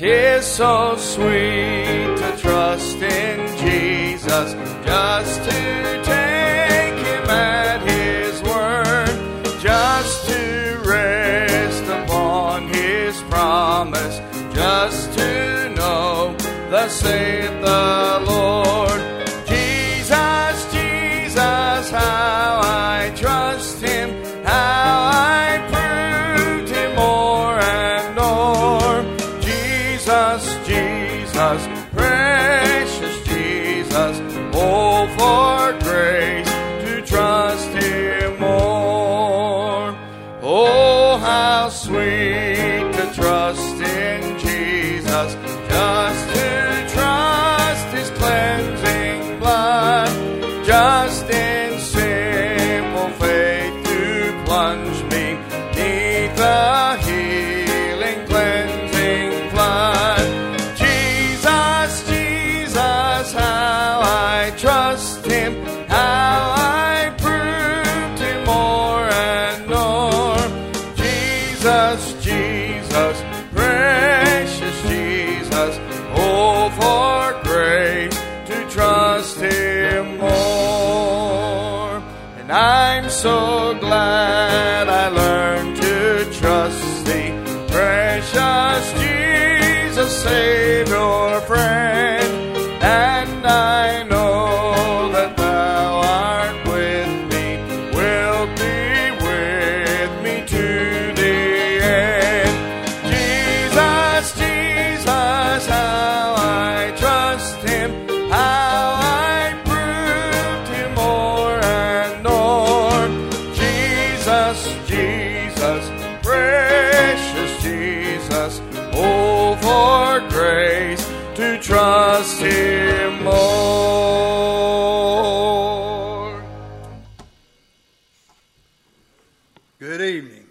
'Tis so sweet to trust in Jesus, just to take him at his word, just to rest upon his promise, just to know thus saith the Lord. Jesus, Jesus, how I trust him, how I proved him more and more. Jesus, Jesus, precious Jesus, oh, for grace to trust him more. Oh, how sweet to trust in Jesus, just to trust his cleansing blood, just in simple faith to plunge me neath the healing cleansing flood. Jesus, Jesus, how I trust him, how I proved him more and more. Jesus, Jesus, precious Jesus, oh, for grace to trust him more. And I'm so glad I learned to trust thee, precious Jesus, Savior, friend. And I know that thou art with me, wilt be with me to the end. Jesus, Jesus, how I trust him, how I proved him more and more. Jesus, Jesus, precious Jesus, oh, for grace to trust him more. Good evening.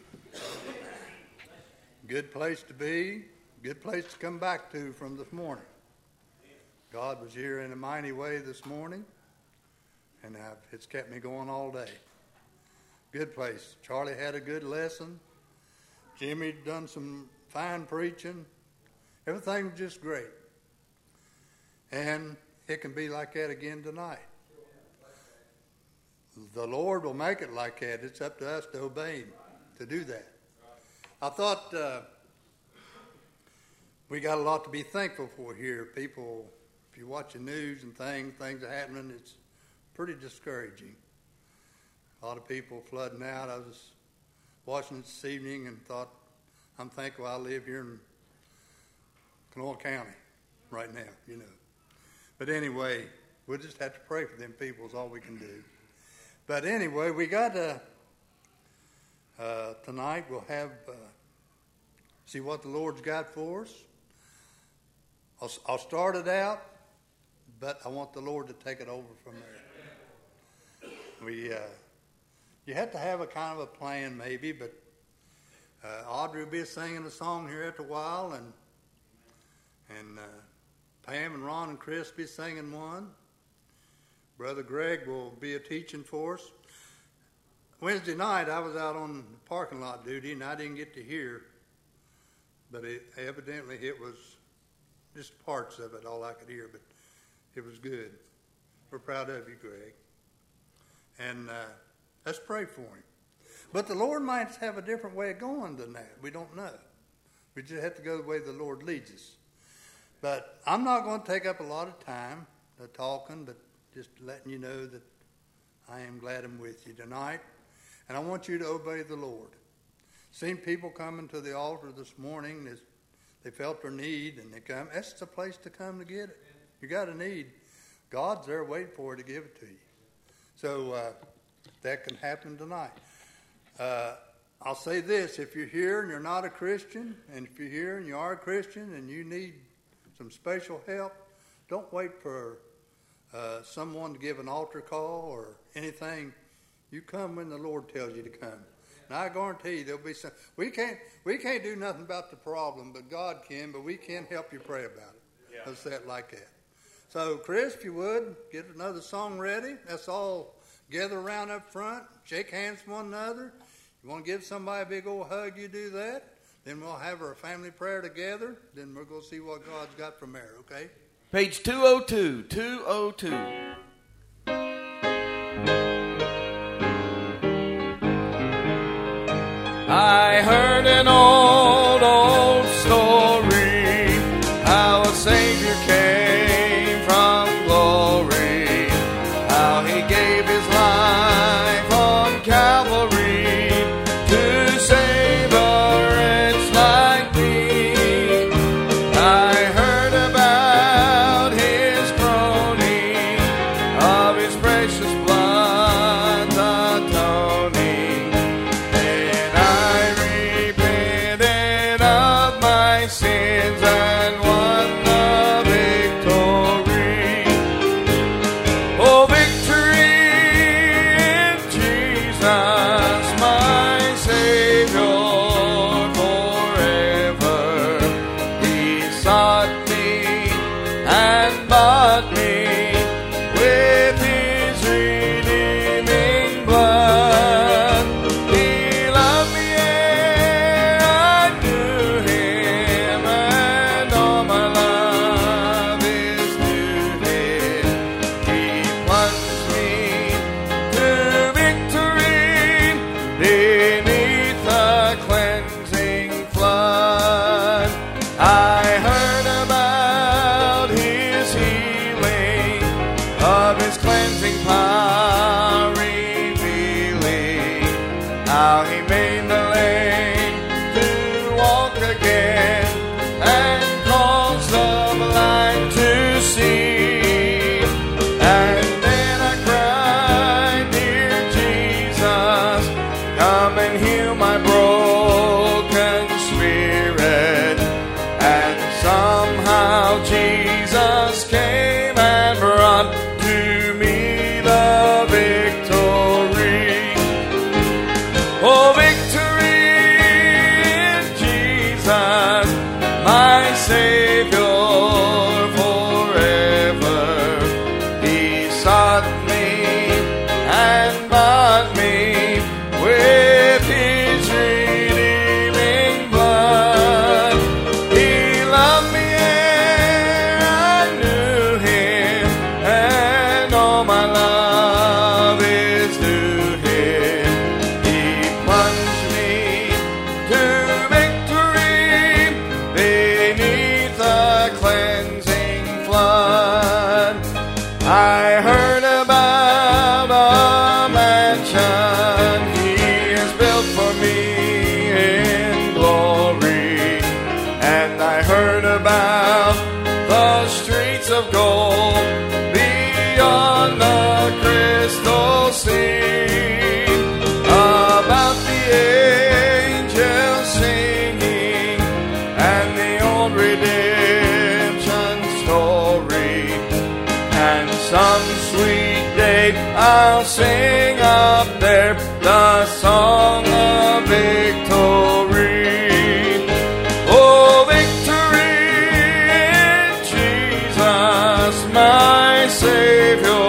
Good place to be. Good place to come back to from this morning. God was here in a mighty way this morning, and it's kept me going all day. Good place. Charlie had a good lesson. Jimmy done some fine preaching. Everything was just great. And it can be like that again tonight. The Lord will make it like that. It's up to us to obey him to do that. I thought we got a lot to be thankful for here. People, if you watch the news and things are happening, it's pretty discouraging. A lot of people flooding out. I was watching it this evening and thought, I'm thankful I live here in Kanawha County right now, you know. But anyway, we'll just have to pray for them people is all we can do. But anyway, we got tonight we'll have see what the Lord's got for us. I'll start it out, but I want the Lord to take it over from there. You have to have a kind of a plan maybe, but Audrey will be singing a song here after a while, and Pam and Ron and Chris will be singing one. Brother Greg will be a teaching for us. Wednesday night I was out on parking lot duty and I didn't get to hear, but evidently it was just parts of it, all I could hear, but it was good. We're proud of you, Greg. And let's pray for him. But the Lord might have a different way of going than that. We don't know. We just have to go the way the Lord leads us. But I'm not going to take up a lot of time talking, but just letting you know that I am glad I'm with you tonight. And I want you to obey the Lord. Seen people coming to the altar this morning. They felt their need and they come. That's the place to come to get it. You got a need. God's there waiting for it to give it to you. So that can happen tonight. I'll say this. If you're here and you're not a Christian, and if you're here and you are a Christian and you need some special help, don't wait for someone to give an altar call or anything. You come when the Lord tells you to come. And I guarantee you there'll be some. We can't do nothing about the problem, but God can. But we can help you pray about it. Yeah. Let's say it like that. So, Chris, if you would get another song ready. Let's all gather around up front, shake hands with one another. You want to give somebody a big old hug, you do that. Then we'll have our family prayer together. Then we're going to see what God's got from there, okay? Page 202. 202. I heard an old story, how a Savior came from glory, how he gave his life on Calvary to save a wretch like me. I heard about his groaning, of his precious blood's atoning. Then I repented of my sins and won the victory. Oh, victory in Jesus, my Savior forever. He sought me and bought me with his redeeming blood. He loved me ere I knew him, and all my love is to him. He plunged me to victory beneath the cleansing flood. I heard about his healing, of his cleansing power revealing, how he made the lame to walk again and caused the blind to see. And then I cried, dear Jesus, come and heal my broken spirit. And somehow Jesus came and brought to me the victory. Oh, victory in Jesus, my Savior forever. He sought me and bought me with his redeeming blood. He loved me ere I knew him, and all my love is to him. He plunged me to victory beneath the cleansing flood. I heard about a mansion he has built for me in glory, and I heard about the streets of gold beyond the crystal sea, about the angels singing and the old redemption story. And some sweet day I'll sing up there the song of victory. Oh, victory in Jesus, my Savior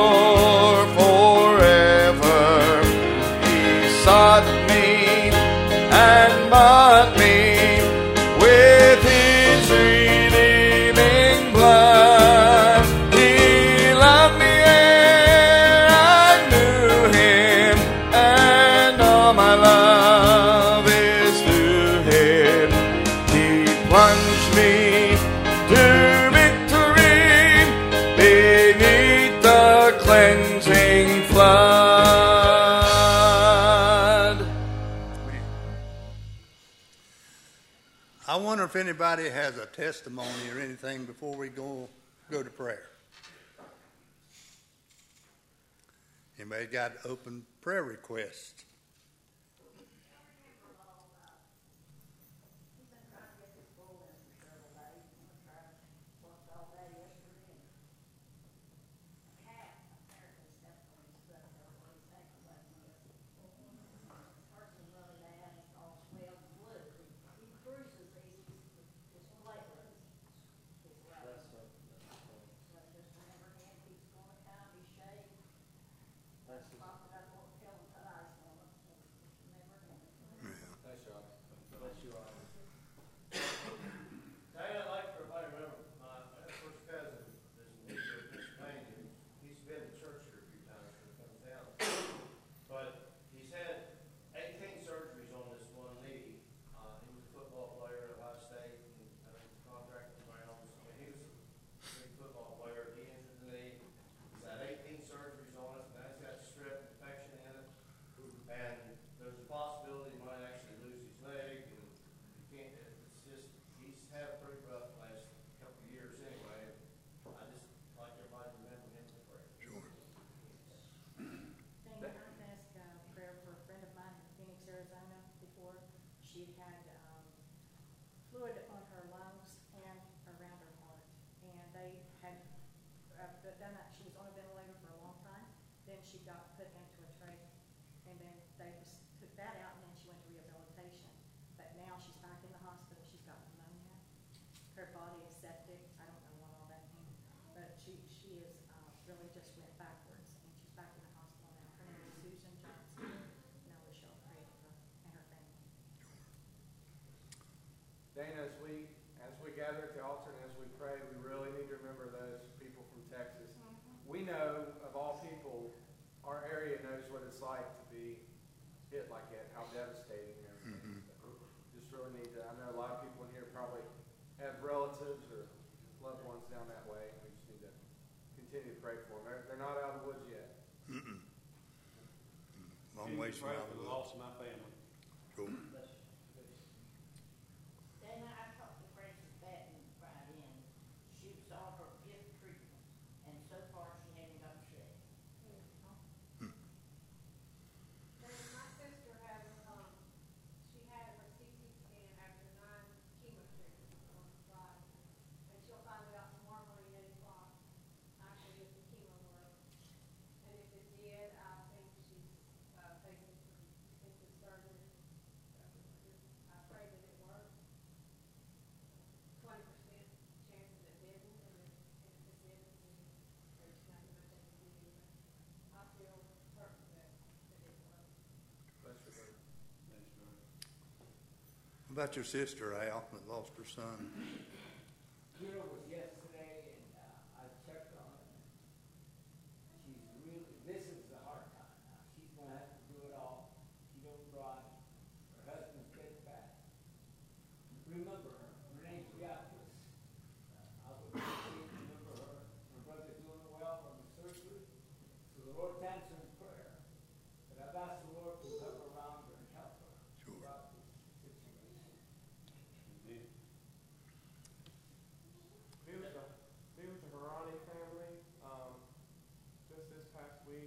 forever. He sought me and bought me with his redeeming blood. He loved me ere I knew him, and all my love is to him. He plunged me to victory beneath the cleansing flood. I wonder if anybody has a testimony or anything before we go to prayer. Anybody got open prayer requests? fluid on her lungs and around her heart. And they had done that. She was on a ventilator for a long time. Then she got put into a trach, and then they just took that out, and then she went to rehabilitation. But now she's back in the hospital. She's got pneumonia. Her body is septic. I don't know what all that means, but she is really just went backwards, and she's back in the hospital now. Her name is Susan Johnson. Now we shall pray for her and her family. Dana, as we gather at the altar and as we pray, we really need to remember those people from Texas. Mm-hmm. We know, of all people, our area knows what it's like to be hit like that, how devastating it is. Mm-hmm. Just really need to, I know a lot of people in here probably have relatives or loved ones down that way. We just need to continue to pray for them. They're not out of the woods yet. Mm-mm. Long ways from out of the loss of my family. Cool. Dana, I talked to Frances Batten Friday, and she was on her 5th treatment, and so far she hadn't got sick. My sister had, she had her CT scan after 9 chemo treatments on Friday, and she'll find out tomorrow morning at 8 o'clock, actually, if the chemo worked. And if it did, I think she's facing some extensive surgery. I pray that it works. 20% chances it didn't, and if it didn't, there's nothing I think to do. I feel certain that it worked. Bless your heart. Thanks, Lord. How about your sister, Al, that lost her son? Funeral was yesterday, and I checked on her. She's really, this is the hard time now. She's going to have to do it all. She don't drive. Her husband's getting back. Remember her. Her name's Beatrice. I would remember her. Her brother doing well from the surgery. So the Lord's answering prayer. But I've asked the Lord to come around her and help her throughout this situation. Amen. Be with the Harani family. Just this past week,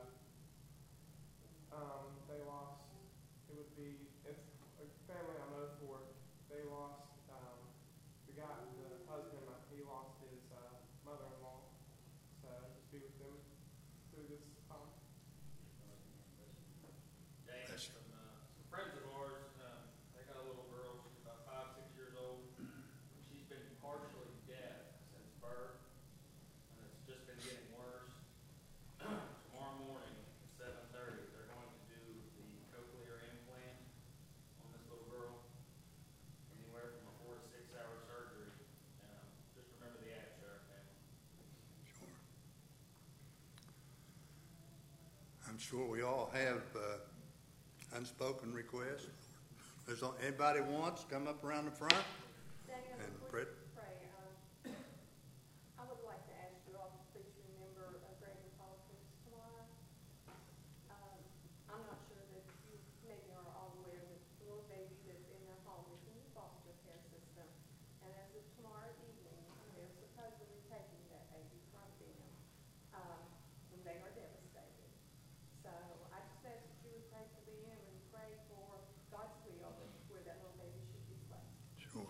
they lost. It's a family I know for. They lost the husband. He lost his mother-in-law. So just be with them through this time. Dana, some friends of ours, they got a little girl. She's about 5, 6 years old. She's been partially deaf since birth, and it's just been getting worse. Tomorrow morning at 7:30, they're going to do the cochlear implant on this little girl. Anywhere from a 4 to 6 hour surgery. Just remember the Abshire family. Sure. I'm sure we all have unspoken requests. There's anybody wants come up around the front Daniel, and before pray. you pray, I would like to ask you all to please remember Greg and politics tomorrow. I'm not sure that you maybe are all aware that the little baby that's in their home is in the foster care system. And as of tomorrow evening, they're supposedly taking that baby from them. And they are devastated. So I just ask that you would pray for them and pray for God's will where that little baby should be placed. Sure.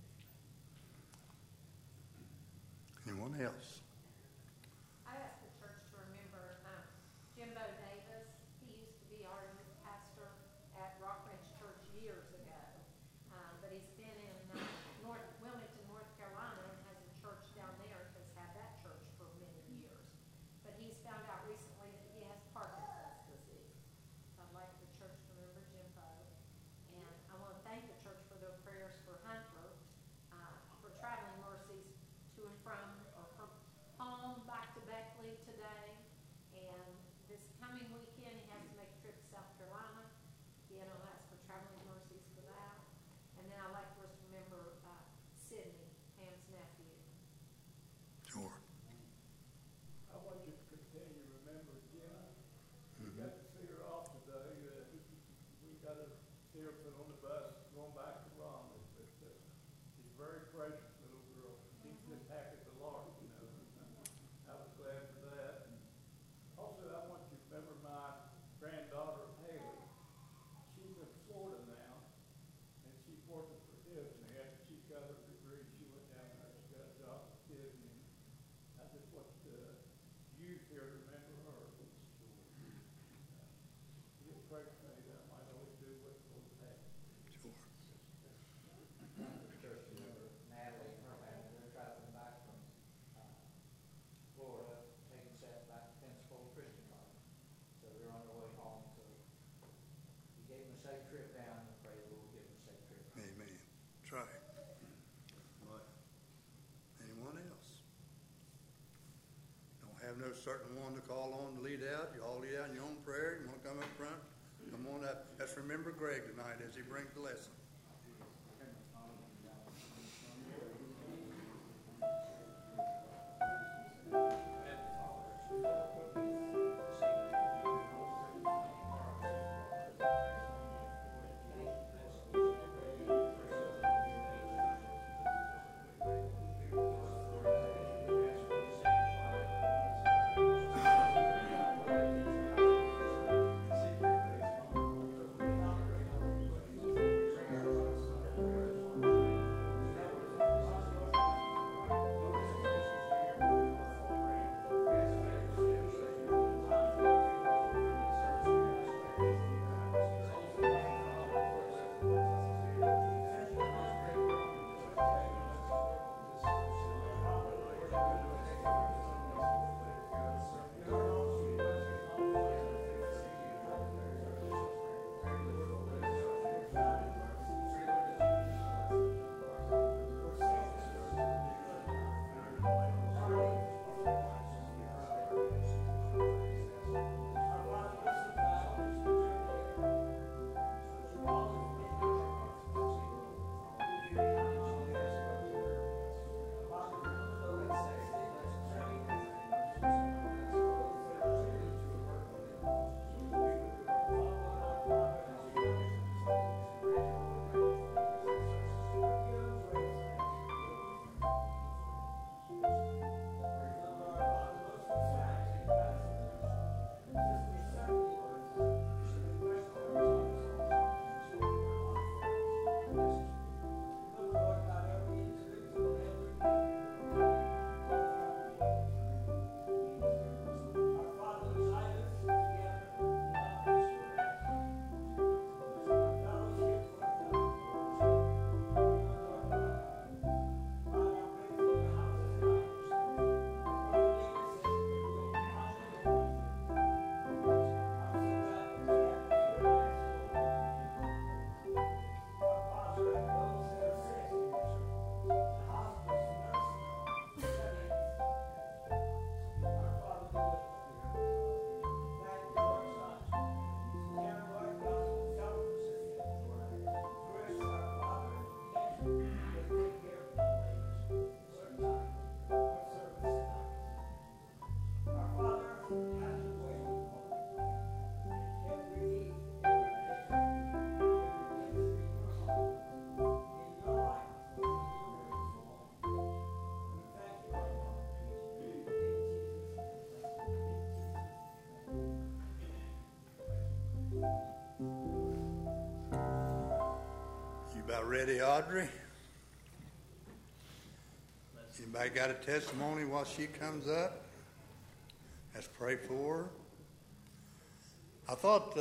Anyone else? I asked the church to remember Jimbo Davis. He used to be our youth pastor at Rock Ridge Church years ago, but he's been in Wilmington, North Carolina, and has a church down there, has had that church for many years. But he's found out recently that he has Parkinson's disease. So I'd like the church to remember Jimbo. And I want to thank the church for their prayers for Hunter, for traveling mercies to and from or from home back to Beckley today. And this coming weekend, he has to make a trip to South Carolina. Again, I'll ask for traveling mercies for that. And then I'd like for us to remember Sidney, Pam's nephew. Sure. I want you to continue to remember Jenna. We got to see her off today. We got to see her put on the bus going back to Raleigh. But she's a very precious little girl. She's just happy the Lord, you know. I was glad for that. And also, I want you to remember my granddaughter Haley. She's in Florida now, and she's working for Disney at the pray for me that I might always do what the Lord says. Sure. Church member Natalie and her family, they're traveling back from Florida, taking Seth back to Pensacola Christian College. So they're on their way home. So he gave them a safe trip down, and pray the Lord give them a safe trip home. Amen. Try it. Anyone else? Don't have no certain one to call on to lead out. You all lead out in your own prayer. You want to come up front? Come on up. Let's remember Greg tonight as he brings the lesson. About ready, Audrey? Anybody got a testimony while she comes up? Let's pray for her. I thought,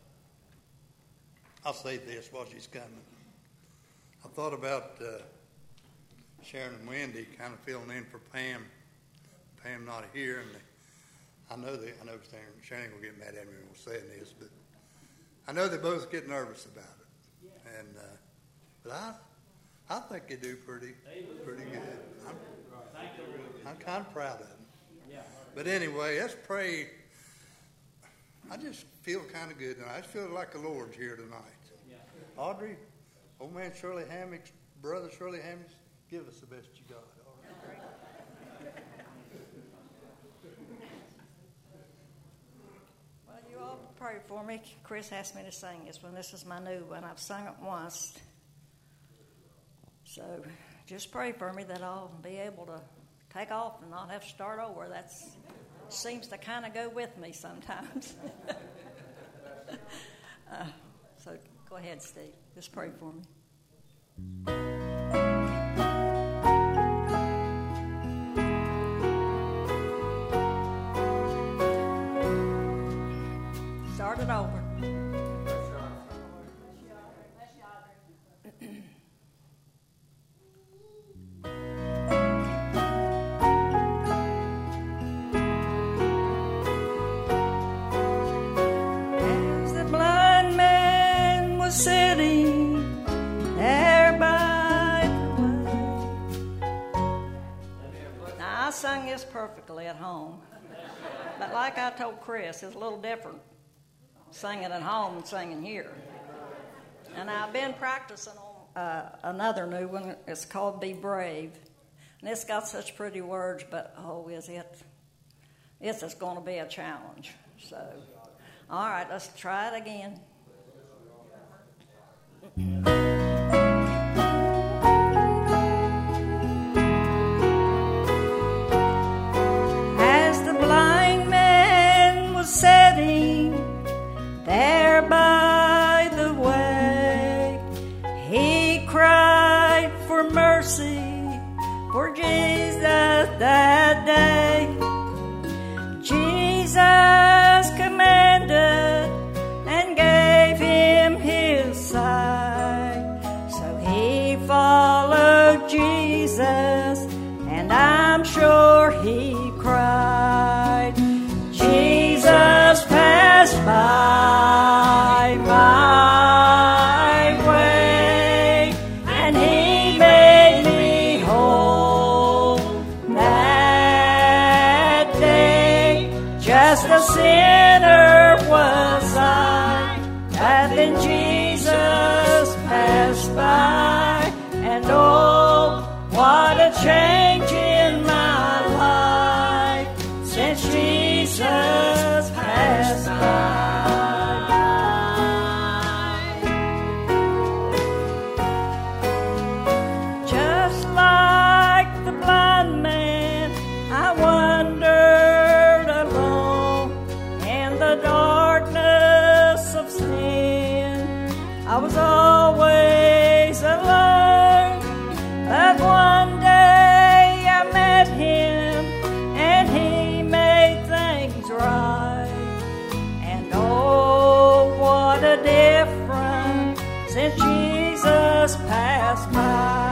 I'll say this while she's coming. I thought about Sharon and Wendy kind of filling in for Pam. Pam not here, and I know Sharon will get mad at me for saying this, but I know they both get nervous about it. And but I think they do pretty good. I'm kind of proud of them. But anyway, let's pray. I just feel kind of good tonight. I just feel like the Lord's here tonight. Audrey, old man Shirley Hammock's brother Shirley Hammock, give us the best you got. All right. Well, you all pray for me. Chris asked me to sing this one. This is my new one. I've sung it once. So just pray for me that I'll be able to take off and not have to start over. That seems to kind of go with me sometimes. So go ahead, Steve. Just pray for me. Start it over. sung this perfectly at home. But like I told Chris, it's a little different singing at home and singing here. And I've been practicing on another new one. It's called Be Brave. And it's got such pretty words, but it's just going to be a challenge. So, all right, let's try it again. As the blind man was sitting there by the way, he cried for mercy for Jesus that day. Jesus commanded and gave him his sight. So he followed Jesus, and I'm sure he cried. Jesus passed by my way, and he made me whole that day. Just a sinner was I, but then Jesus passed by, and oh, what a change in my life since Jesus passed by. Just like the blind man, I wandered alone in the darkness of sin. I was always alone, but one day I met him, and he made things right. And oh, what a difference since Jesus passed by.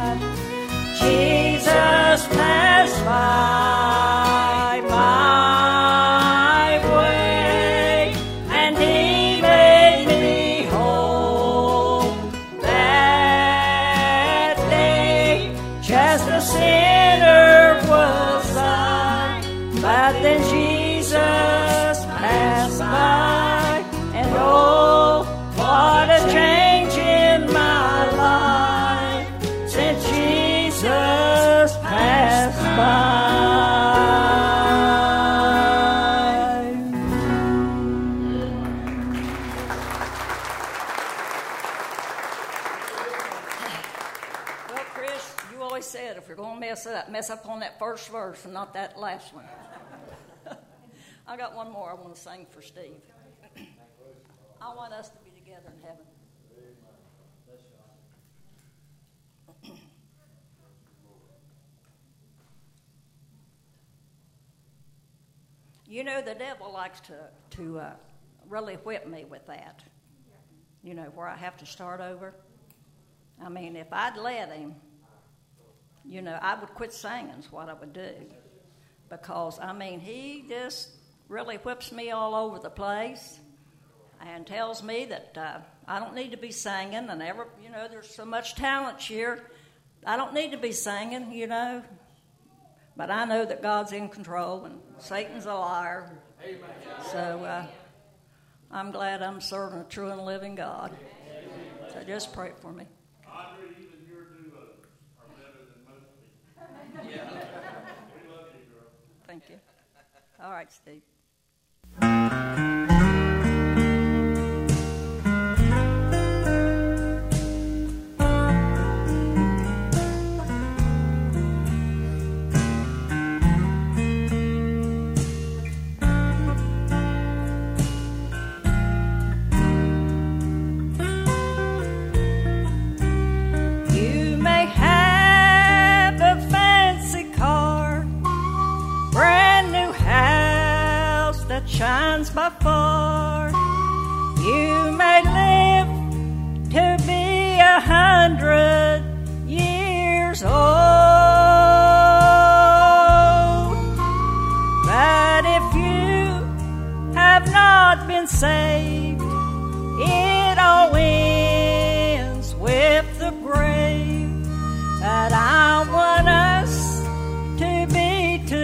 Jesus passed by my way, and he made me whole that day. Just a sinner was I, but then Jesus passed by, and oh, what a change in my life since Jesus passed by. Well, Chris, you always said if you're going to mess up on that first verse and not that last one. I got one more I want to sing for Steve. I want us to be together in heaven. You know, the devil likes to really whip me with that. You know, where I have to start over. I mean, if I'd let him, you know, I would quit singing is what I would do. Because, I mean, he just really whips me all over the place and tells me that I don't need to be singing, and you know, there's so much talent here. I don't need to be singing, you know. But I know that God's in control and Satan's a liar. Amen. So I'm glad I'm serving a true and living God. So just pray for me. Audrey, even your do-overs are better than most people. Yeah. We love you, girl. Thank you. All right, Steve. Shines by far. You may live to be 100 years old, but if you have not been saved, it all ends with the grave. But I want us to be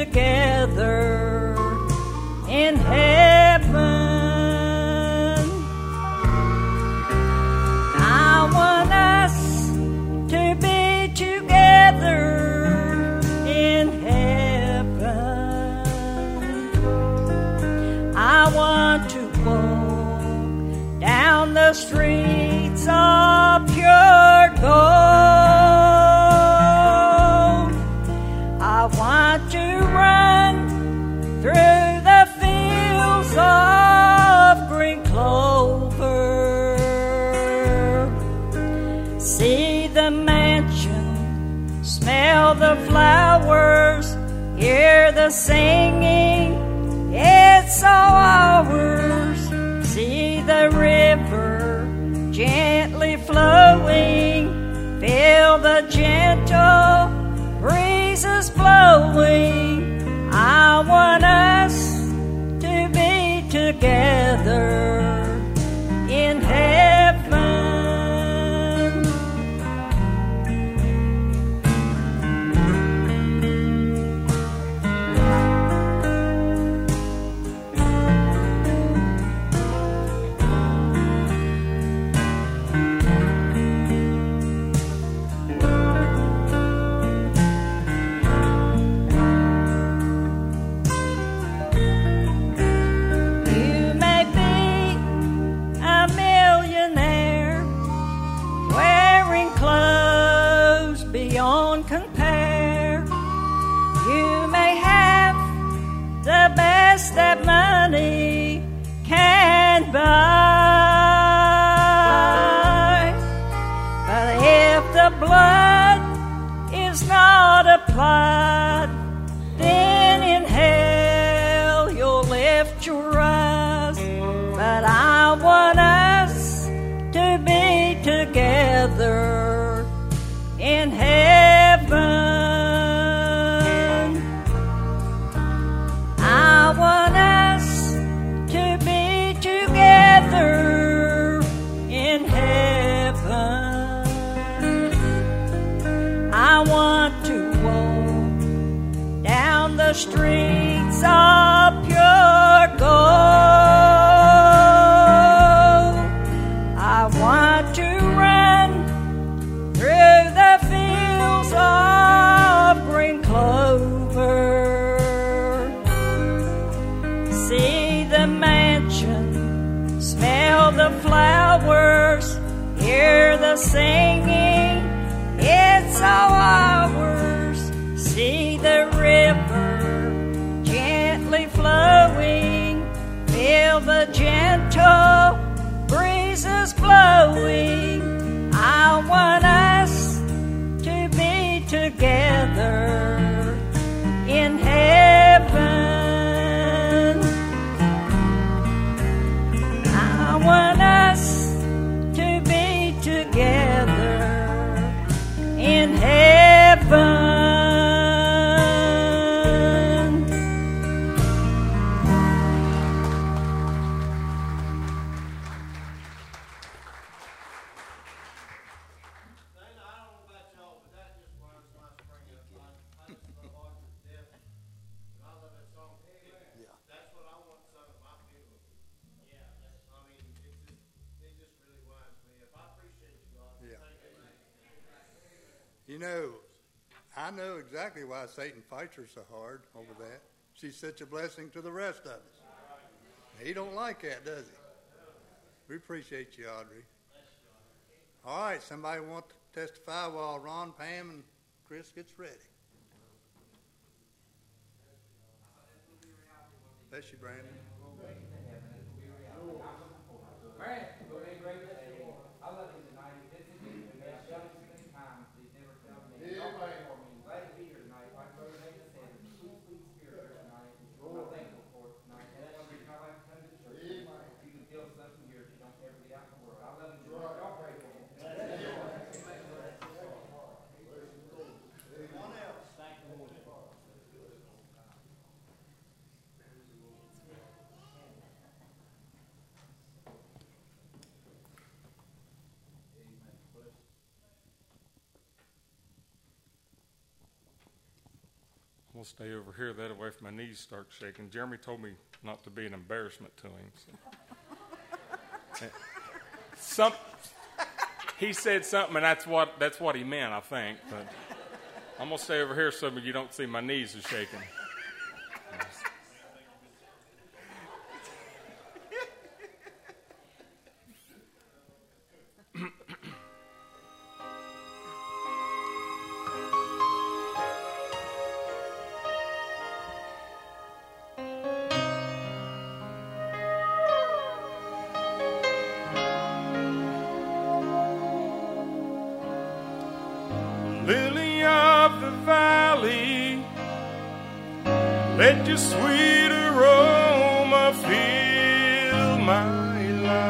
see the mansion, smell the flowers, hear the singing, it's all ours. See the river gently flowing, feel the gentle breezes blowing. I want us to be together in heaven. You may be a millionaire, wearing clothes beyond compare. You may have the best that money can buy, but if the blood is not applied, then in hell you'll lift your eyes. But I want us to be together in heaven. I want us to be together in heaven. I want to walk down the streets of pure gold. I want to run through the fields of green clover. See the mansion, smell the flowers, hear the singing, it's all ours. See the river gently flowing, feel the gentle breezes blowing. I want us to be together in heaven. I want us to be together in heaven. Dana, I don't know about y'all, but that just reminds my spring up. I just love art to death, and I love that song. That's what I want sung at my funeral. Yeah, I mean, it just really winds me up. I appreciate you guys. Yeah. Thank you. You know, I know exactly why Satan fights her so hard over that. She's such a blessing to the rest of us. He don't like that, does he? We appreciate you, Audrey. All right, somebody want to testify while Ron, Pam, and Chris gets ready. Bless you, Brandon. Brandon, go ahead, great day. I love him tonight. He visited me. We met so many times. He's never found me. Y'all pray for me. I'm glad to be here tonight. Like Brother David said, there's a sweet, sweet spirit here tonight. I'm thankful for it tonight. That's one reason I like to come to church. You can feel something here if you don't ever get out in the world. I love him tonight. Y'all pray for me. One else. Thank the Lord. I'm gonna stay over here that way if my knees start shaking. Jeremy told me not to be an embarrassment to him. So. He said something, and that's what he meant, I think. But I'm gonna stay over here so that you don't see my knees are shaking. lily of the valley, let your sweet aroma fill my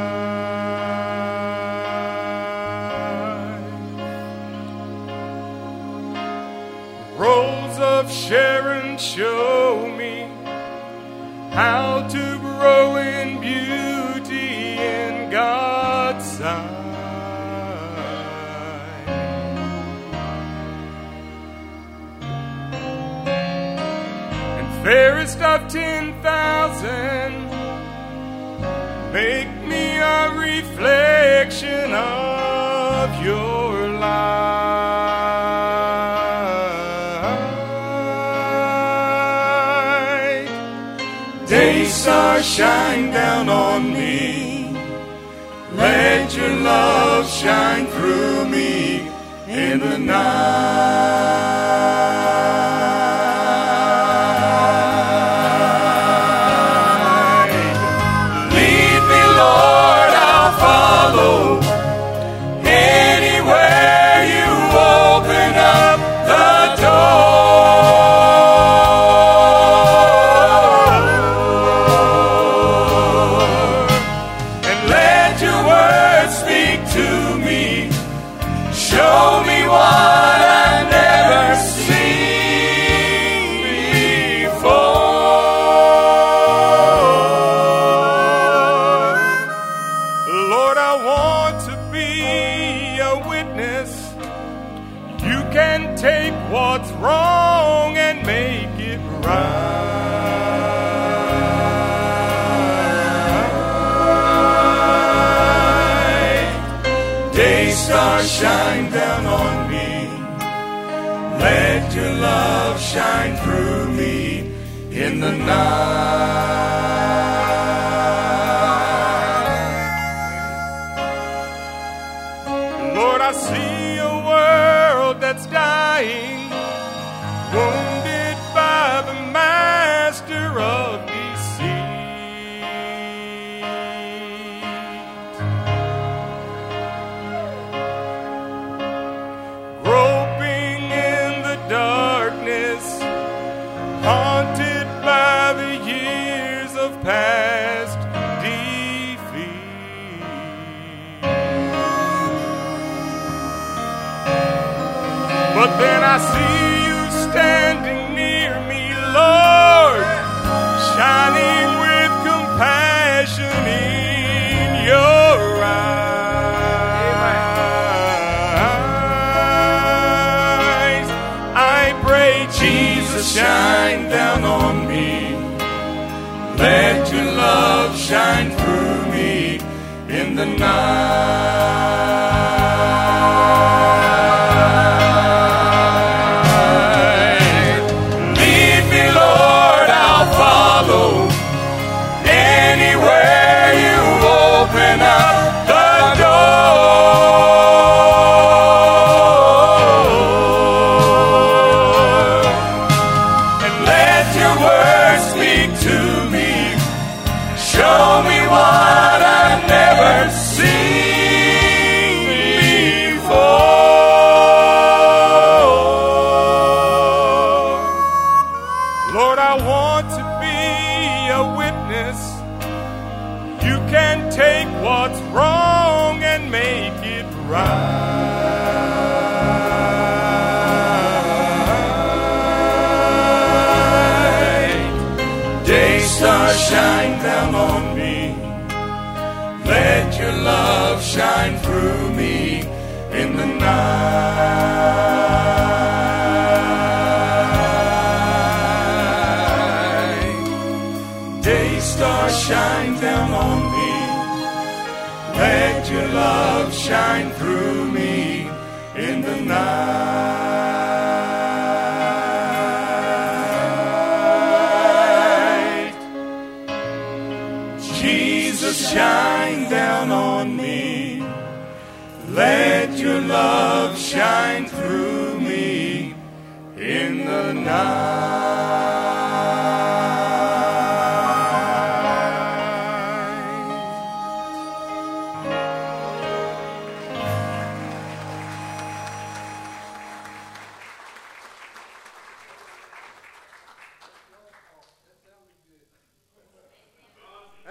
life. Rose of Sharon, show me how to grow in beauty in God's sight. Fairest of 10,000, make me a reflection of your light. Day star, shine down on me. Let your love shine through me in the night. Anywhere you open up the door, and let your words speak to me, show me what I've never seen before. Lord, I want to be a witness. You can take what's wrong and make it right. Day star, shine down on me. Let your love shine through me in the night. Lord, I see a world that's dying, wounded by the master of deceit, groping in the darkness, haunted by the years of past defeat. But then I see you standing near me, Lord, shining with compassion in your eyes. I pray, Jesus, shine down on me. Let your love shine through me in the night. Anywhere you open up the door, and let your words speak to me, show me what I've never seen before. Lord, I want to be a witness. You can take what's wrong and make it right. Day star, shine down on me. Let your love shine through me in the night. Day star, shine down on me. Let your love shine through me in the night. Jesus, shine down on me. Let your love shine through me in the night.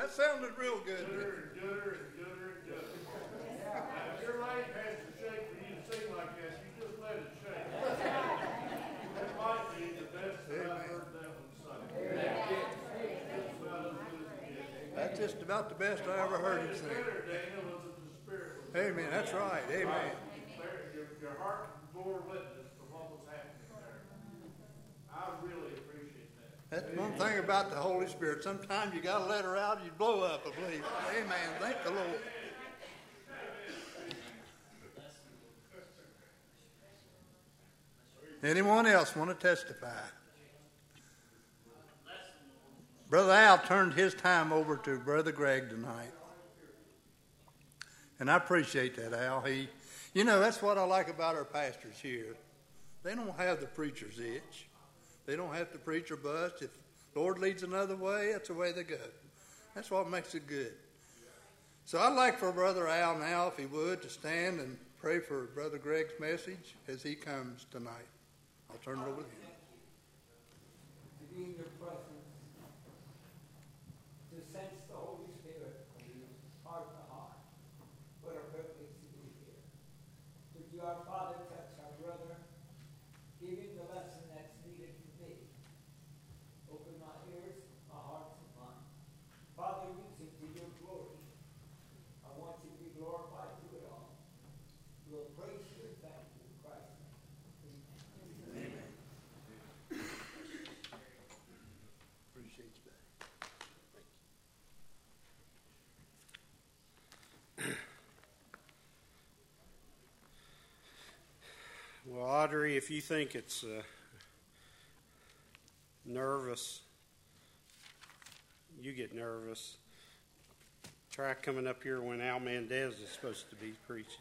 That sounded real good. Gooder and gooder and gooder and gooder. Now, if your lady has to shake for you to sing like that, you just let it shake. That might be the best that I've heard that one sung. That's about as good as it gets. That's just about the best I ever heard him sing. Better, Daniel, was that the Spirit was Amen. That's right. Amen. Your heart bore witness to what was happening there. I really appreciate that. That's one thing about the Holy Spirit. Sometimes you got to let her out, you blow up, I believe. Amen. Thank the Lord. Anyone else want to testify? Brother Al turned his time over to Brother Greg tonight. And I appreciate that, Al. That's what I like about our pastors here. They don't have the preacher's itch. They don't have to preach or bust. If the Lord leads another way, that's the way they go. That's what makes it good. So I'd like for Brother Al now, if he would, to stand and pray for Brother Greg's message as he comes tonight. I'll turn it over to him. To be in your presence, to sense the Holy Spirit from you, heart to heart. What a privilege to be here. Would you, our Father, touch our brother, give him the lesson that's needed for me. Open my ears, my heart, and mind. Father, use it to your glory. I want you to be glorified through it all. We'll praise you and thank you in Christ's name. Amen. Appreciate you, buddy. Well, Audrey, if you think it's nervous, you get nervous. Try coming up here when Al Mendez is supposed to be preaching.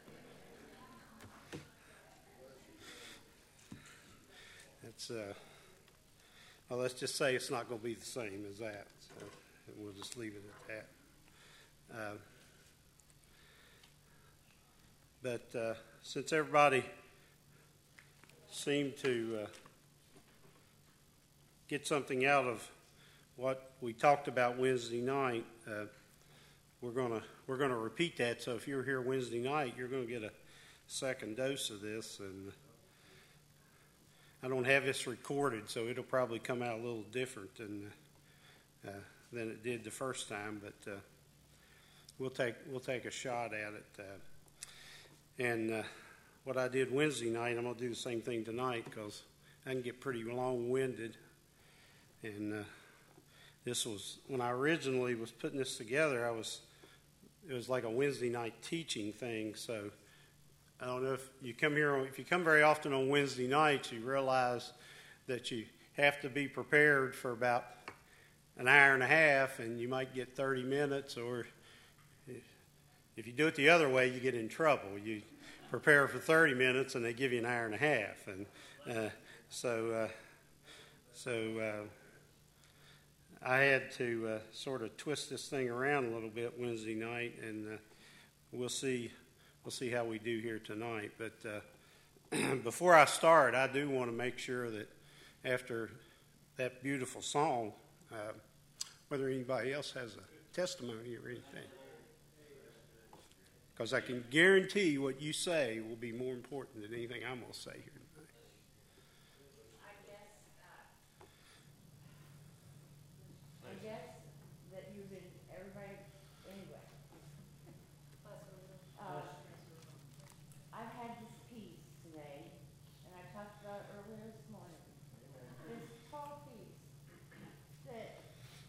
It's well, let's just say it's not going to be the same as that. So we'll just leave it at that. But since everybody seemed to get something out of what we talked about Wednesday night, we're gonna repeat that. So if you're here Wednesday night, you're going to get a second dose of this. And I don't have this recorded, so it'll probably come out a little different than it did the first time. But we'll take a shot at it. And what I did Wednesday night, I'm going to do the same thing tonight because I can get pretty long-winded. And this was, when I originally was putting this together, it was like a Wednesday night teaching thing. So I don't know if you come very often on Wednesday nights, you realize that you have to be prepared for about an hour and a half, and you might get 30 minutes, or if you do it the other way, you get in trouble. You prepare for 30 minutes, and they give you an hour and a half. And so I had to sort of twist this thing around a little bit Wednesday night, and we'll see how we do here tonight. But before I start, I do want to make sure that after that beautiful song, whether anybody else has a testimony or anything. Because I can guarantee what you say will be more important than anything I'm going to say here tonight. I guess that you've been, everybody, anyway. I've had this peace today, and I talked about it earlier this morning. This total peace that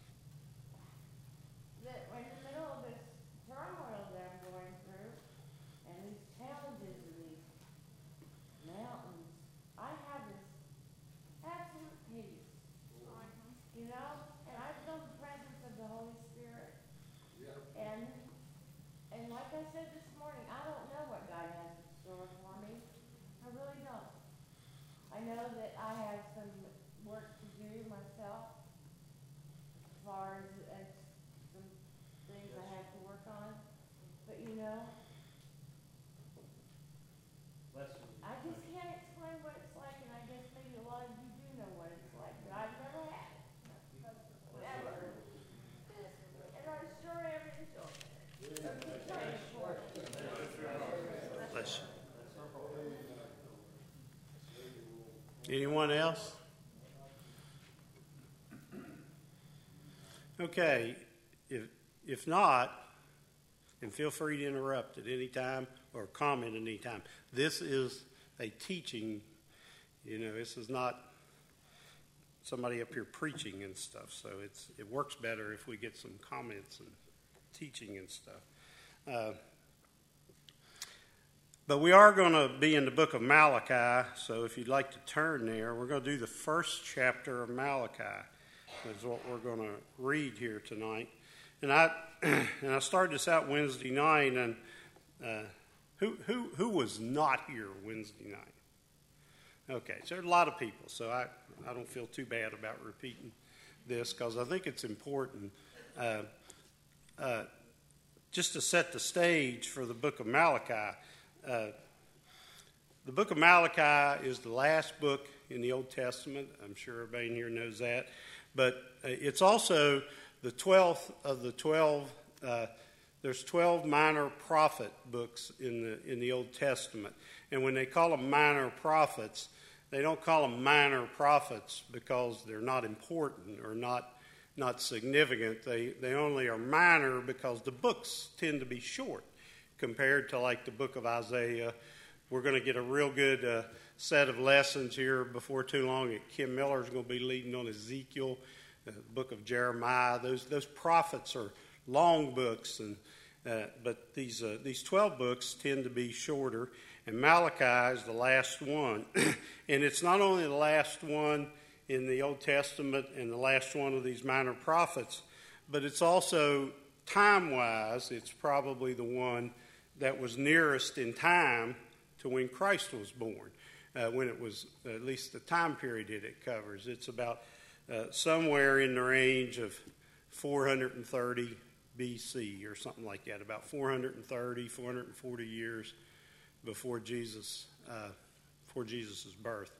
in the middle of this turmoil that I'm going through, and these challenges and these mountains, I have this absolute peace. You know, and I feel the presence of the Holy Spirit. And like I said this morning, I don't know what God has in store for me. I really don't. I know that I have some work to do myself, as far as some things I have to work on. But you know, I just can't explain what it's like, and I guess maybe a lot of you do know what it's like, but I've never had it. Never. And I Bless you. Anyone else? Okay, if not, and feel free to interrupt at any time or comment at any time. This is a teaching, this is not somebody up here preaching and stuff, so it works better if we get some comments and teaching and stuff. But we are going to be in the book of Malachi, so if you'd like to turn there, we're going to do the first chapter of Malachi. Is what we're going to read here tonight. And I started this out Wednesday night, and who was not here Wednesday night? Okay, so there's a lot of people, so I don't feel too bad about repeating this because I think it's important just to set the stage for the book of Malachi. The book of Malachi is the last book in the Old Testament. I'm sure everybody in here knows that. But it's also the 12th of the 12. There's 12 minor prophet books in the Old Testament. And when they call them minor prophets, they don't call them minor prophets because they're not important or not significant. They only are minor because the books tend to be short compared to like the book of Isaiah. We're going to get a real good set of lessons here before too long. Kim Miller's going to be leading on Ezekiel, the book of Jeremiah. Those prophets are long books, but these 12 books tend to be shorter. And Malachi is the last one, and it's not only the last one in the Old Testament and the last one of these minor prophets, but it's also time-wise, it's probably the one that was nearest in time to when Christ was born, when it was, at least the time period that it covers. It's about somewhere in the range of 430 BC or something like that, about 430, 440 years before Jesus' birth.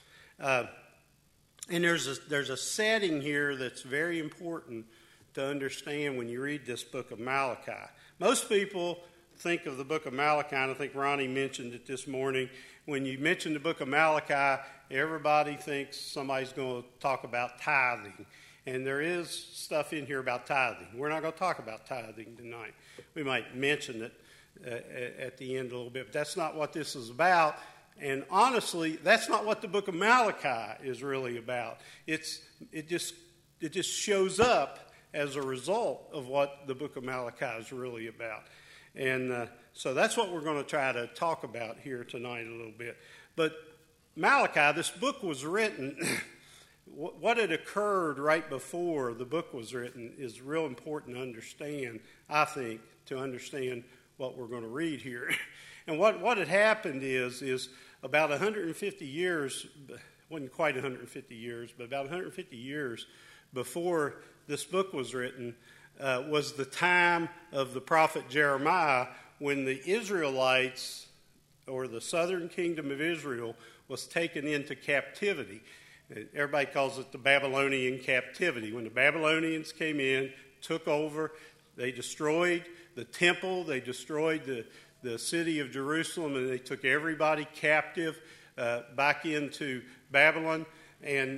And there's a setting here that's very important to understand when you read this book of Malachi. Most people think of the book of Malachi, and I think Ronnie mentioned it this morning. When you mention the book of Malachi, everybody thinks somebody's going to talk about tithing. And there is stuff in here about tithing. We're not going to talk about tithing tonight. We might mention it at the end a little bit, but that's not what this is about. And honestly, that's not what the book of Malachi is really about. It just shows up as a result of what the book of Malachi is really about. And so that's what we're going to try to talk about here tonight a little bit. But Malachi, this book was written, what had occurred right before the book was written is real important to understand, I think, to understand what we're going to read here. And what had happened is about 150 years, wasn't quite 150 years, but about 150 years before this book was written, was the time of the prophet Jeremiah when the Israelites, or the southern kingdom of Israel, was taken into captivity. Everybody calls it the Babylonian captivity. When the Babylonians came in, took over, they destroyed the temple, they destroyed the city of Jerusalem, and they took everybody captive back into Babylon, and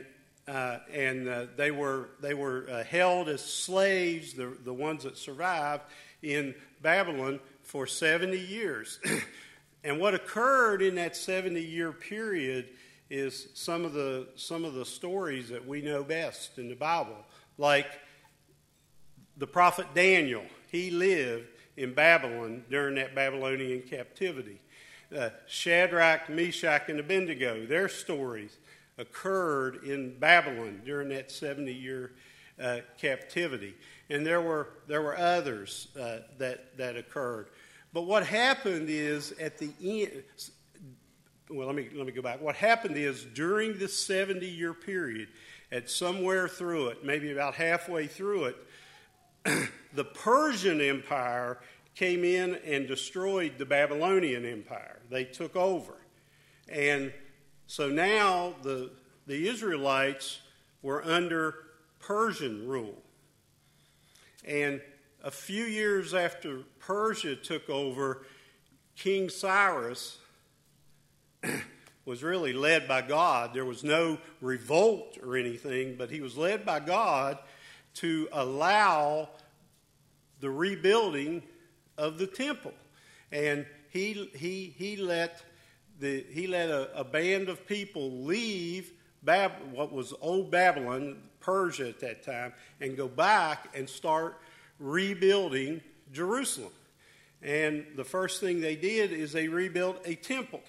they were held as slaves, the ones that survived, in Babylon for 70 years. And what occurred in that 70-year period is some of the stories that we know best in the Bible, like the prophet Daniel. He lived in Babylon during that Babylonian captivity. Shadrach, Meshach, and Abednego, their stories occurred in Babylon during that 70-year captivity. And there were others that occurred. But what happened is at the end, well, let me go back. What happened is during this 70-year period, at somewhere through it, maybe about halfway through it, the Persian Empire came in and destroyed the Babylonian Empire. They took over. And so now the Israelites were under Persian rule. And a few years after Persia took over, King Cyrus was really led by God. There was no revolt or anything, but he was led by God to allow the rebuilding of the temple. And he let a band of people leave what was old Babylon, Persia at that time, and go back and start rebuilding Jerusalem. And the first thing they did is they rebuilt a temple.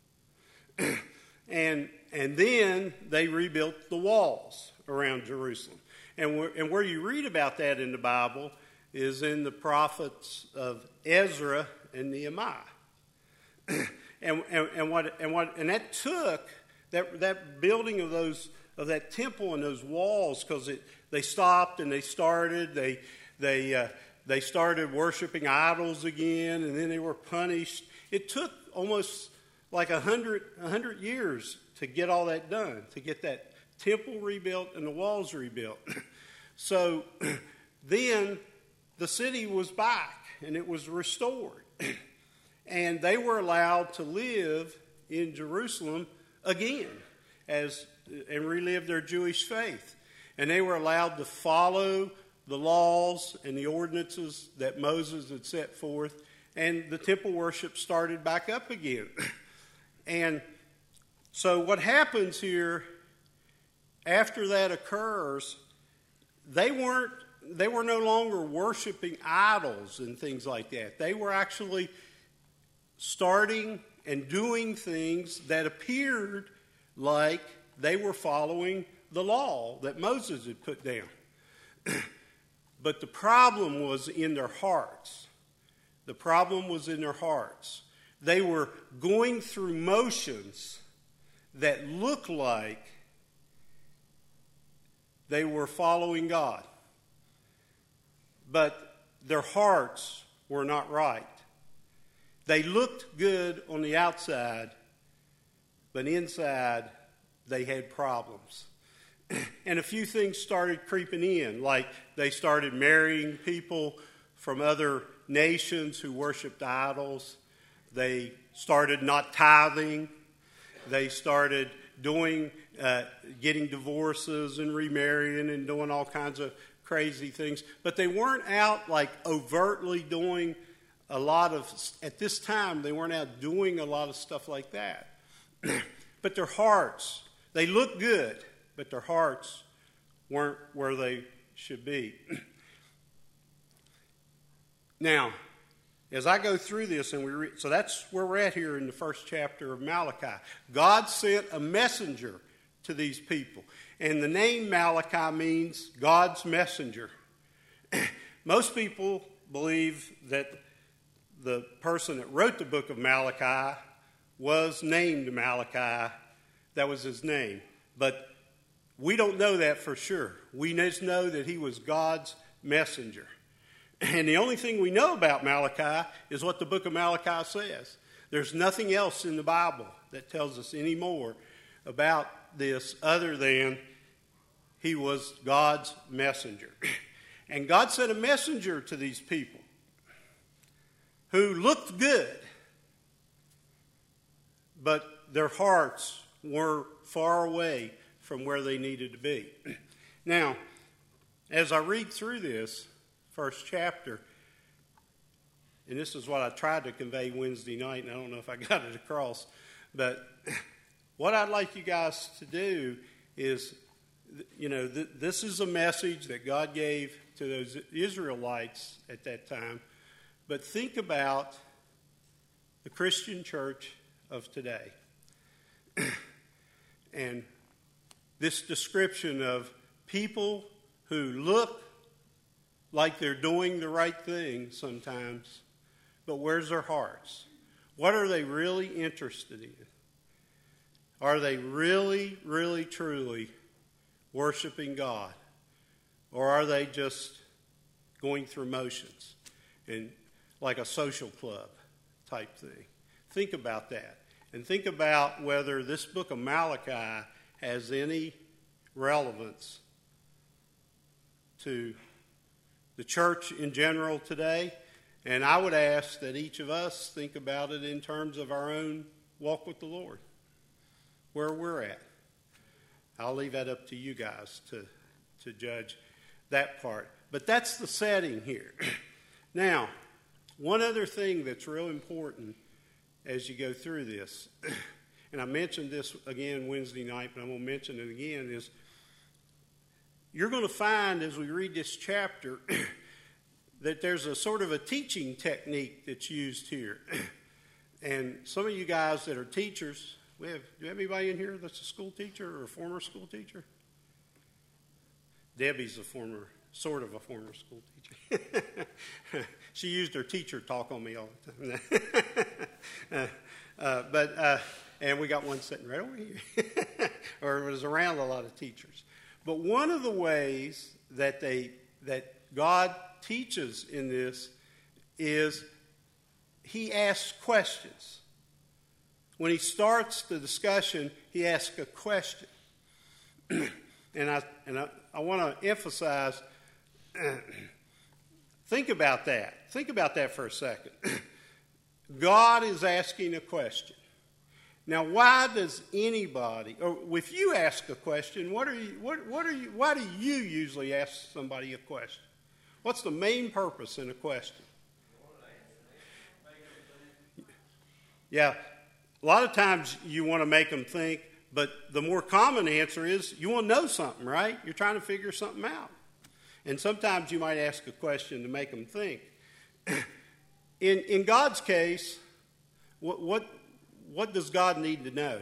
and then they rebuilt the walls around Jerusalem. And where you read about that in the Bible is in the prophets of Ezra and Nehemiah. and that took that building of that temple and those walls, because they stopped and they started they started worshiping idols again, and then they were punished. It took almost like 100 years to get all that done, to get that temple rebuilt and the walls rebuilt. So then the city was back and it was restored. And they were allowed to live in Jerusalem again and relive their Jewish faith. And they were allowed to follow the laws and the ordinances that Moses had set forth. And the temple worship started back up again. And so what happens here after that occurs, they were no longer worshiping idols and things like that. They were actually starting and doing things that appeared like they were following the law that Moses had put down. But the problem was in their hearts. The problem was in their hearts. They were going through motions that looked like they were following God. But their hearts were not right. They looked good on the outside, but inside they had problems. And a few things started creeping in, like they started marrying people from other nations who worshiped idols. They started not tithing. They started getting divorces and remarrying and doing all kinds of crazy things. But they weren't out like overtly doing at this time, they weren't out doing a lot of stuff like that. But their hearts, they looked good, but their hearts weren't where they should be. Now, as I go through this, and so that's where we're at here in the first chapter of Malachi. God sent a messenger to these people. And the name Malachi means God's messenger. Most people believe that the person that wrote the book of Malachi was named Malachi. That was his name. But we don't know that for sure. We just know that he was God's messenger. And the only thing we know about Malachi is what the book of Malachi says. There's nothing else in the Bible that tells us any more about this other than he was God's messenger. And God sent a messenger to these people who looked good, but their hearts were far away from where they needed to be. Now, as I read through this first chapter, and this is what I tried to convey Wednesday night, and I don't know if I got it across, but what I'd like you guys to do is, this is a message that God gave to those Israelites at that time, but think about the Christian church of today. And this description of people who look like they're doing the right thing sometimes, but where's their hearts? What are they really interested in? Are they really, really, truly worshiping God? Or are they just going through motions and like a social club type thing? Think about that. And think about whether this book of Malachi has any relevance to the church in general today And I would ask that each of us think about it in terms of our own walk with the Lord, where we're at. I'll leave that up to you guys to judge that part. But that's the setting here. Now, one other thing that's real important as you go through this, and I mentioned this again Wednesday night, but I'm going to mention it again, is you're going to find as we read this chapter that there's a sort of a teaching technique that's used here. And some of you guys that are teachers, do you have anybody in here that's a school teacher or a former school teacher? Debbie's sort of a former school teacher. She used her teacher talk on me all the time. And we got one sitting right over here, or was around a lot of teachers. But one of the ways that God teaches in this is he asks questions. When he starts the discussion, he asks a question. And I want to emphasize, think about that. Think about that for a second. God is asking a question. Now, why does anybody, or if you ask a question, why do you usually ask somebody a question? What's the main purpose in a question? Yeah, a lot of times you want to make them think, but the more common answer is you want to know something, right? You're trying to figure something out. And sometimes you might ask a question to make them think. In God's case, what does God need to know?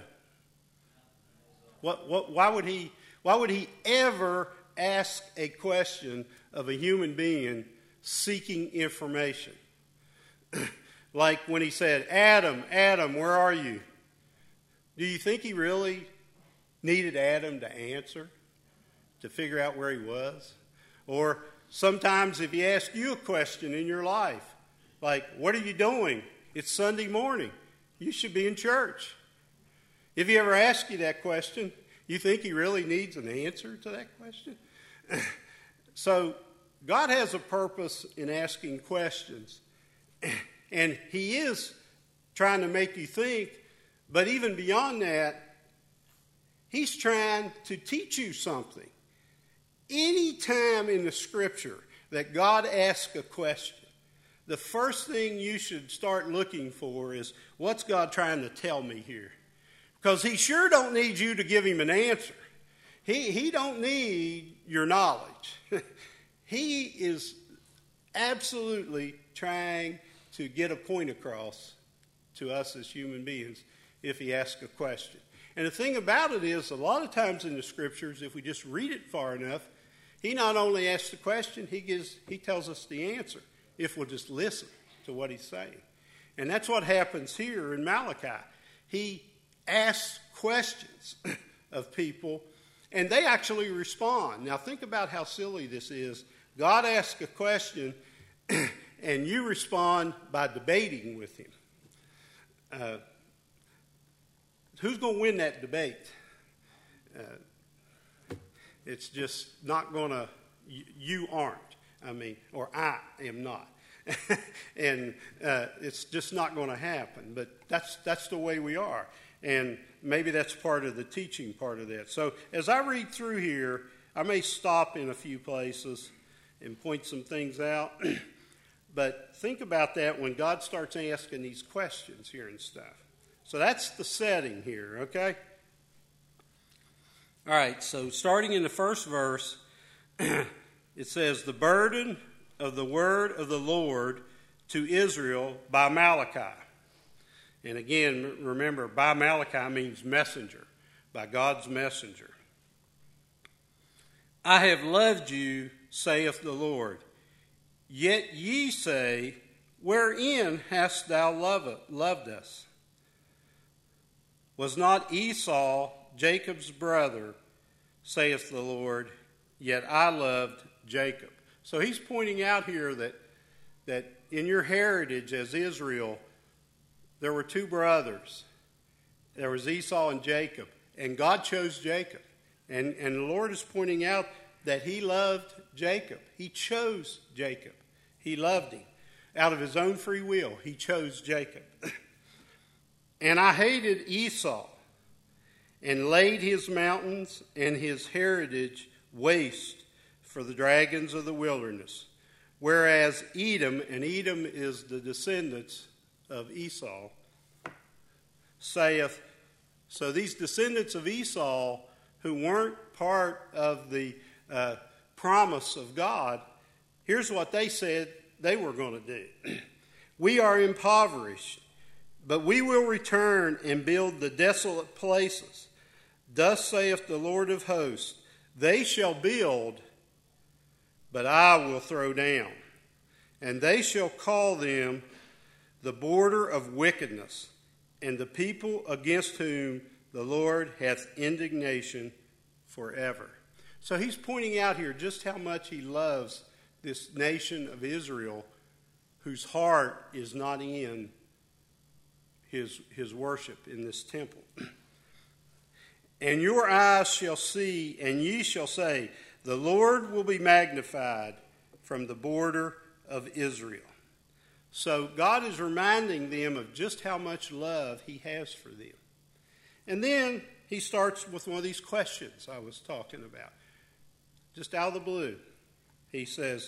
Why would he ever ask a question of a human being seeking information? Like when he said, Adam, where are you? Do you think he really needed Adam to answer, to figure out where he was? Or sometimes if he asks you a question in your life, like, what are you doing? It's Sunday morning. You should be in church. If he ever asks you that question, you think he really needs an answer to that question? So God has a purpose in asking questions. And he is trying to make you think, but even beyond that, he's trying to teach you something. Any time in the Scripture that God asks a question, the first thing you should start looking for is, what's God trying to tell me here? Because he sure don't need you to give him an answer. He don't need your knowledge. He is absolutely trying to get a point across to us as human beings if he asks a question. And the thing about it is, a lot of times in the Scriptures, if we just read it far enough, he not only asks the question, he tells us the answer, if we'll just listen to what he's saying. And that's what happens here in Malachi. He asks questions of people, and they actually respond. Now think about how silly this is. God asks a question, and you respond by debating with him. Who's going to win that debate? It's just not going to, you aren't. Or I am not. And it's just not going to happen. But that's the way we are. And maybe that's part of the teaching part of that. So as I read through here, I may stop in a few places and point some things out. But think about that when God starts asking these questions here and stuff. So that's the setting here, okay? All right, so starting in the first verse, it says, the burden of the word of the Lord to Israel by Malachi. And again, remember, by Malachi means messenger, by God's messenger. I have loved you, saith the Lord. Yet ye say, wherein hast thou loved us? Was not Esau Jacob's brother, saith the Lord, yet I loved Jacob. So he's pointing out here that in your heritage as Israel, there were two brothers. There was Esau and Jacob, and God chose Jacob. And the Lord is pointing out that he loved Jacob. He chose Jacob. He loved him. Out of his own free will, he chose Jacob. And I hated Esau, and laid his mountains and his heritage waste for the dragons of the wilderness. Whereas Edom, and Edom is the descendants of Esau, saith, so these descendants of Esau who weren't part of the promise of God, here's what they said they were going to do. We are impoverished, but we will return and build the desolate places. Thus saith the Lord of hosts, they shall build, but I will throw down. And they shall call them the border of wickedness, and the people against whom the Lord hath indignation forever. So he's pointing out here just how much he loves this nation of Israel, whose heart is not in his worship in this temple. And your eyes shall see, and ye shall say, the Lord will be magnified from the border of Israel. So God is reminding them of just how much love he has for them. And then he starts with one of these questions I was talking about. Just out of the blue. He says,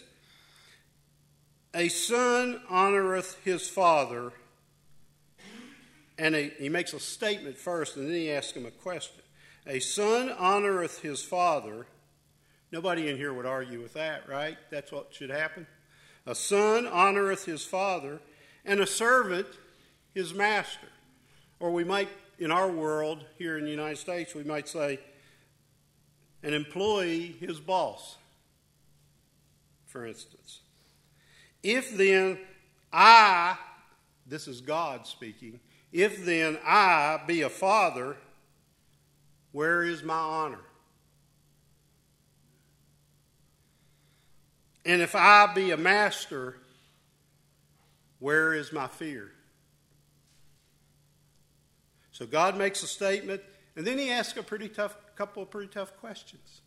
a son honoreth his father. And he makes a statement first, and then he asks him a question. A son honoreth his father. Nobody in here would argue with that, right? That's what should happen. A son honoreth his father, and a servant his master. Or we might, in our world, here in the United States, we might say, an employee his boss, for instance. If then I, this is God speaking, if then I be a father, where is my honor? And if I be a master, where is my fear? So God makes a statement, and then he asks a couple of pretty tough questions.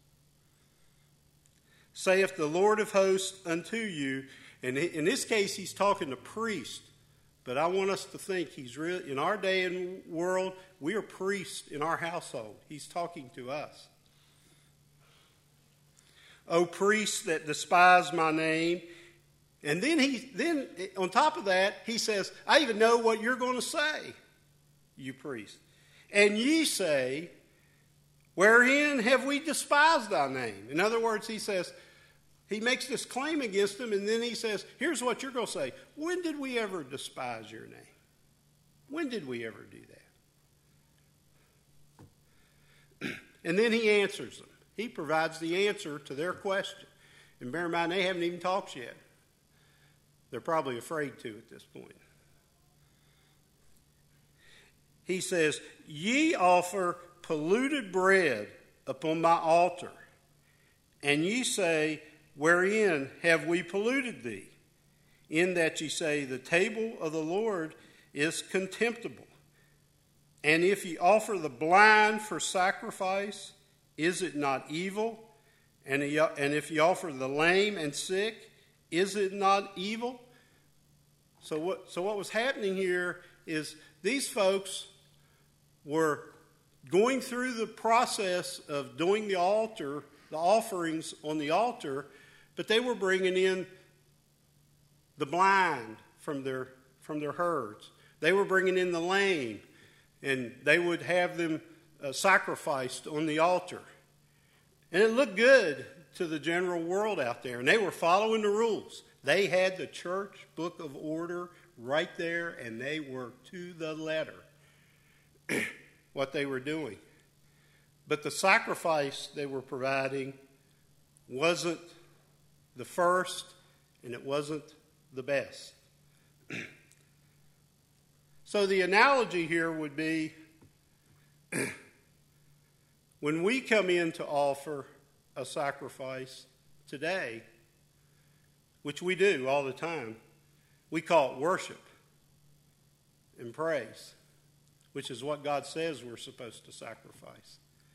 Saith the Lord of hosts unto you, and in this case he's talking to priests, but I want us to think he's really, in our day and world, we are priests in our household. He's talking to us. O priests that despise my name. And then on top of that, he says, I even know what you're going to say, you priests. And ye say, wherein have we despised thy name? In other words, he says, he makes this claim against them, and then he says, here's what you're going to say. When did we ever despise your name? When did we ever do that? And then he answers them. He provides the answer to their question. And bear in mind, they haven't even talked yet. They're probably afraid to at this point. He says, ye offer polluted bread upon my altar, and ye say, wherein have we polluted thee? In that ye say, the table of the Lord is contemptible. And if ye offer the blind for sacrifice, is it not evil? And if ye offer the lame and sick, is it not evil? So what was happening here is these folks were going through the process of doing the altar, the offerings on the altar, but they were bringing in the blind from their herds. They were bringing in the lame, and they would have them sacrificed on the altar. And it looked good to the general world out there, and they were following the rules. They had the church book of order right there, and they were to the letter what they were doing. But the sacrifice they were providing wasn't the first, and it wasn't the best. So the analogy here would be when we come in to offer a sacrifice today, which we do all the time, we call it worship and praise, which is what God says we're supposed to sacrifice.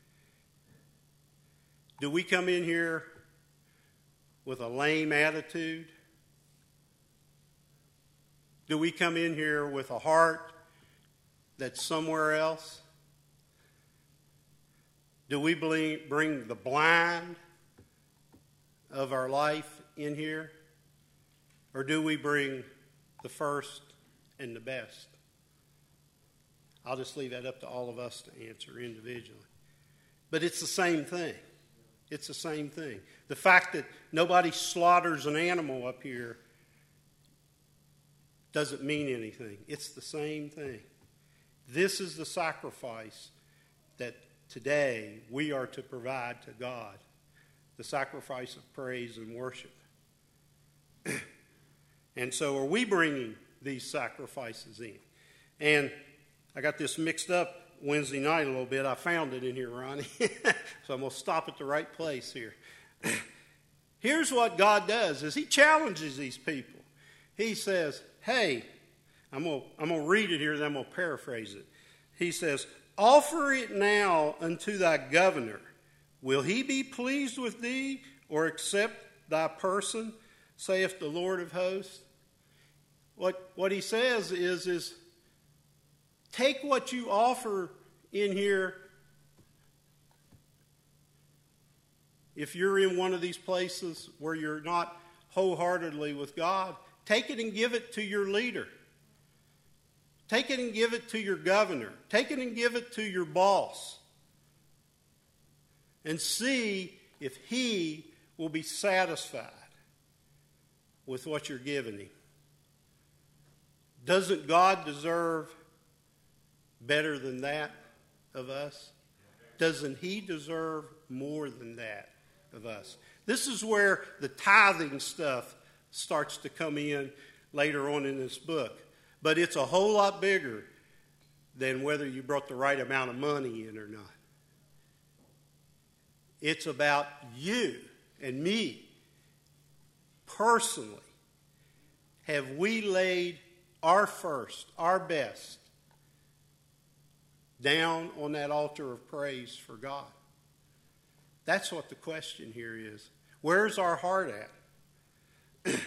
Do we come in here with a lame attitude? Do we come in here with a heart that's somewhere else? Do we bring the blind of our life in here? Or do we bring the first and the best? I'll just leave that up to all of us to answer individually. But it's the same thing. It's the same thing. The fact that nobody slaughters an animal up here doesn't mean anything. It's the same thing. This is the sacrifice that today we are to provide to God. The sacrifice of praise and worship. And so are we bringing these sacrifices in? And I got this mixed up Wednesday night a little bit. I found it in here, Ronnie. So I'm going to stop at the right place here. Here's what God does, is he challenges these people. He says, hey, I'm going to read it here, then I'm going to paraphrase it. He says, offer it now unto thy governor. Will he be pleased with thee or accept thy person, saith the Lord of hosts? What he says is take what you offer in here. If you're in one of these places where you're not wholeheartedly with God, take it and give it to your leader. Take it and give it to your governor. Take it and give it to your boss. And see if he will be satisfied with what you're giving him. Doesn't God deserve better than that of us? Doesn't he deserve more than that of us? This is where the tithing stuff starts to come in later on in this book. But it's a whole lot bigger than whether you brought the right amount of money in or not. It's about you and me personally. Have we laid our first, our best, down on that altar of praise for God? That's what the question here is. Where's our heart at?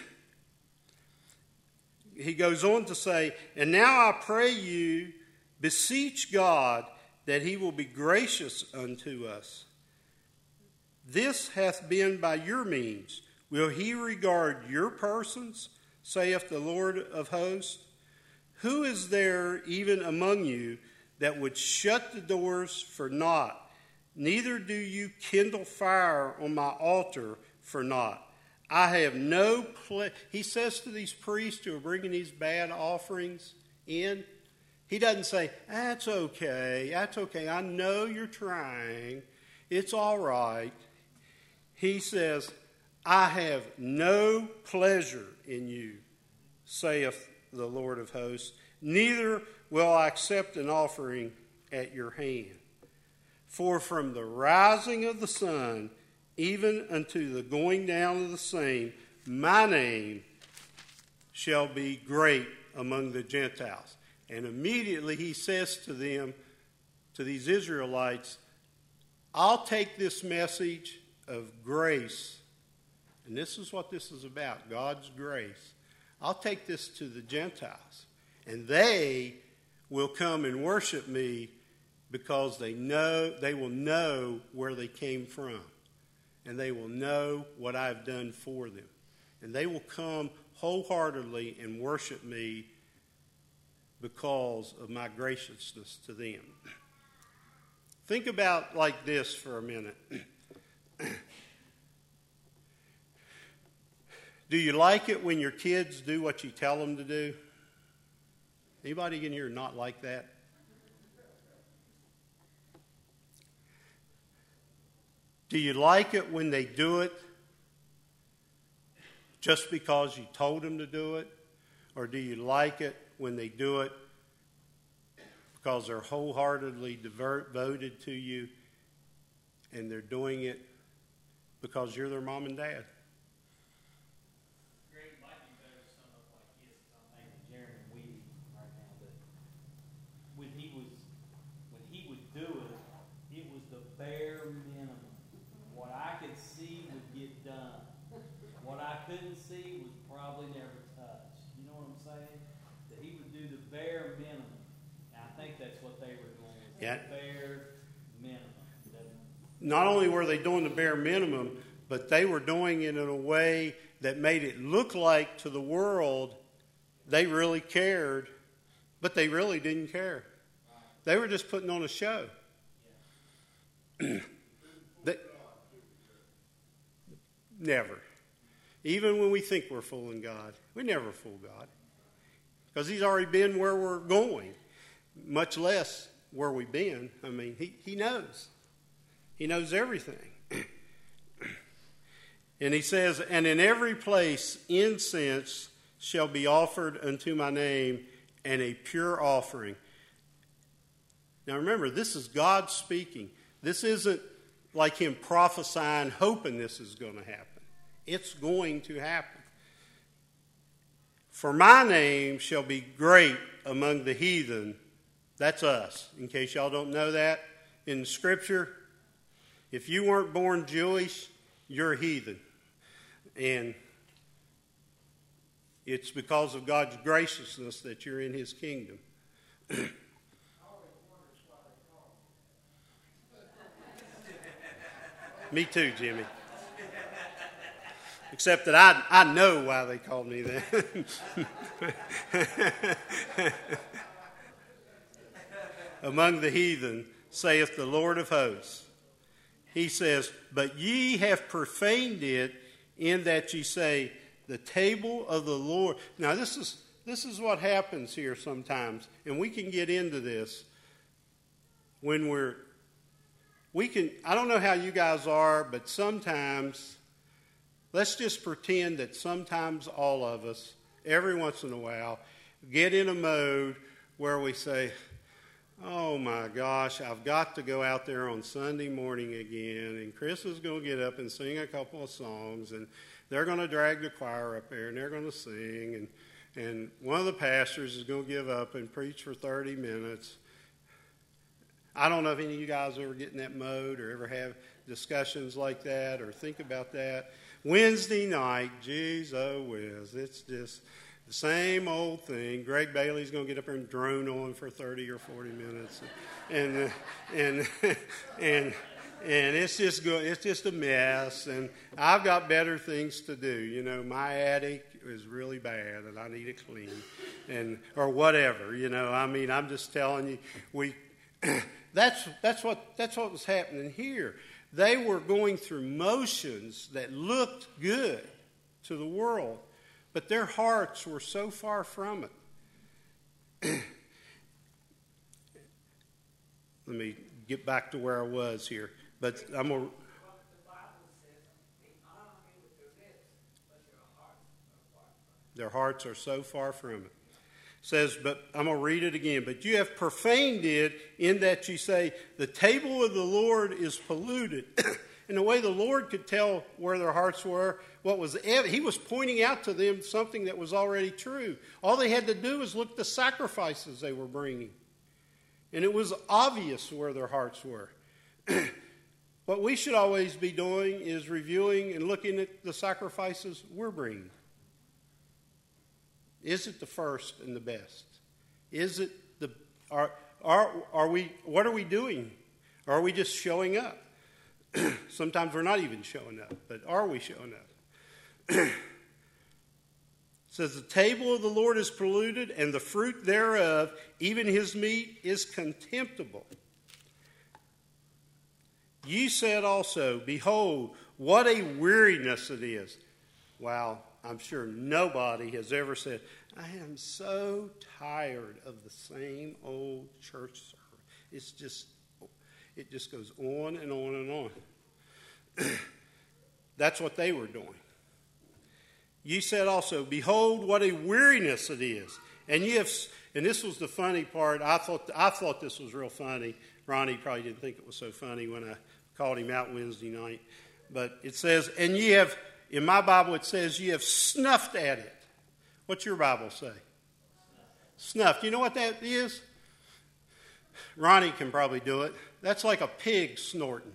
He goes on to say, and now I pray you, beseech God that he will be gracious unto us. This hath been by your means. Will he regard your persons, saith the Lord of hosts? Who is there even among you that would shut the doors for naught? Neither do you kindle fire on my altar for naught. I have no he says to these priests who are bringing these bad offerings in, he doesn't say, that's okay, I know you're trying, it's all right. He says, I have no pleasure in you, saith the Lord of hosts, neither will I accept an offering at your hand. For from the rising of the sun even unto the going down of the same, my name shall be great among the Gentiles. And immediately he says to them, to these Israelites, I'll take this message of grace, and this is what this is about, God's grace. I'll take this to the Gentiles, and they will come and worship me because they will know where they came from. And they will know what I've done for them. And they will come wholeheartedly and worship me because of my graciousness to them. Think about like this for a minute. Do you like it when your kids do what you tell them to do? Anybody in here not like that? Do you like it when they do it just because you told them to do it? Or do you like it when they do it because they're wholeheartedly devoted to you and they're doing it because you're their mom and dad? Greg might be better to sum up like this, I'm thinking Jeremy Weedy right now, but when he would do it, it was the bare minimum. What I could see would get done. What I couldn't see was probably never touched. You know what I'm saying? bare minimum. Not only were they doing the bare minimum, but they were doing it in a way that made it look like to the world they really cared, but they really didn't care. They were just putting on a show. Never. Even when we think we're fooling God, we never fool God. Because He's already been where we're going, much less where we've been. I mean, He knows. He knows everything. And He says, and in every place incense shall be offered unto my name, and a pure offering. Now remember, this is God speaking. This isn't like Him prophesying, hoping this is going to happen. It's going to happen. For my name shall be great among the heathen. That's us, in case y'all don't know that. In Scripture, if you weren't born Jewish, you're a heathen. And it's because of God's graciousness that you're in His kingdom. Me too, Jimmy. Except that I know why they called me that. Among the heathen, saith the Lord of hosts. He says, but ye have profaned it in that ye say, the table of the Lord. Now this is what happens here sometimes, and we can get into this when I don't know how you guys are, but sometimes, let's just pretend that sometimes all of us, every once in a while, get in a mode where we say, oh my gosh, I've got to go out there on Sunday morning again, and Chris is going to get up and sing a couple of songs, and they're going to drag the choir up there, and they're going to sing, and one of the pastors is going to give up and preach for 30 minutes. I don't know if any of you guys ever get in that mode or ever have discussions like that or think about that. Wednesday night, geez, oh whiz, it's just the same old thing. Greg Bailey's going to get up there and drone on for 30 or 40 minutes, and it's just good. It's just a mess, and I've got better things to do. You know, my attic is really bad, and I need it clean, or whatever. You know, I mean, I'm just telling you, that's what was happening here. They were going through motions that looked good to the world, but their hearts were so far from it. Let me get back to where I was here. But I'm going to... Their hearts are so far from it. It says, but I'm going to read it again. But you have profaned it in that you say, the table of the Lord is polluted. In a way the Lord could tell where their hearts were. He was pointing out to them something that was already true. All they had to do was look at the sacrifices they were bringing. And it was obvious where their hearts were. What we should always be doing is reviewing and looking at the sacrifices we're bringing. Is it the first and the best? Is it are we? What are we doing? Are we just showing up? Sometimes we're not even showing up, but are we showing up? It says the table of the Lord is polluted, and the fruit thereof, even his meat, is contemptible. Ye said also, behold, what a weariness it is. Wow, I'm sure nobody has ever said, I am so tired of the same old church service. It just goes on and on and on. That's what they were doing. Ye said also, behold, what a weariness it is. And this was the funny part. I thought this was real funny. Ronnie probably didn't think it was so funny when I called him out Wednesday night. But it says, and ye have, in my Bible it says, ye have snuffed at it. What's your Bible say? Snuffed. You know what that is? Ronnie can probably do it. That's like a pig snorting.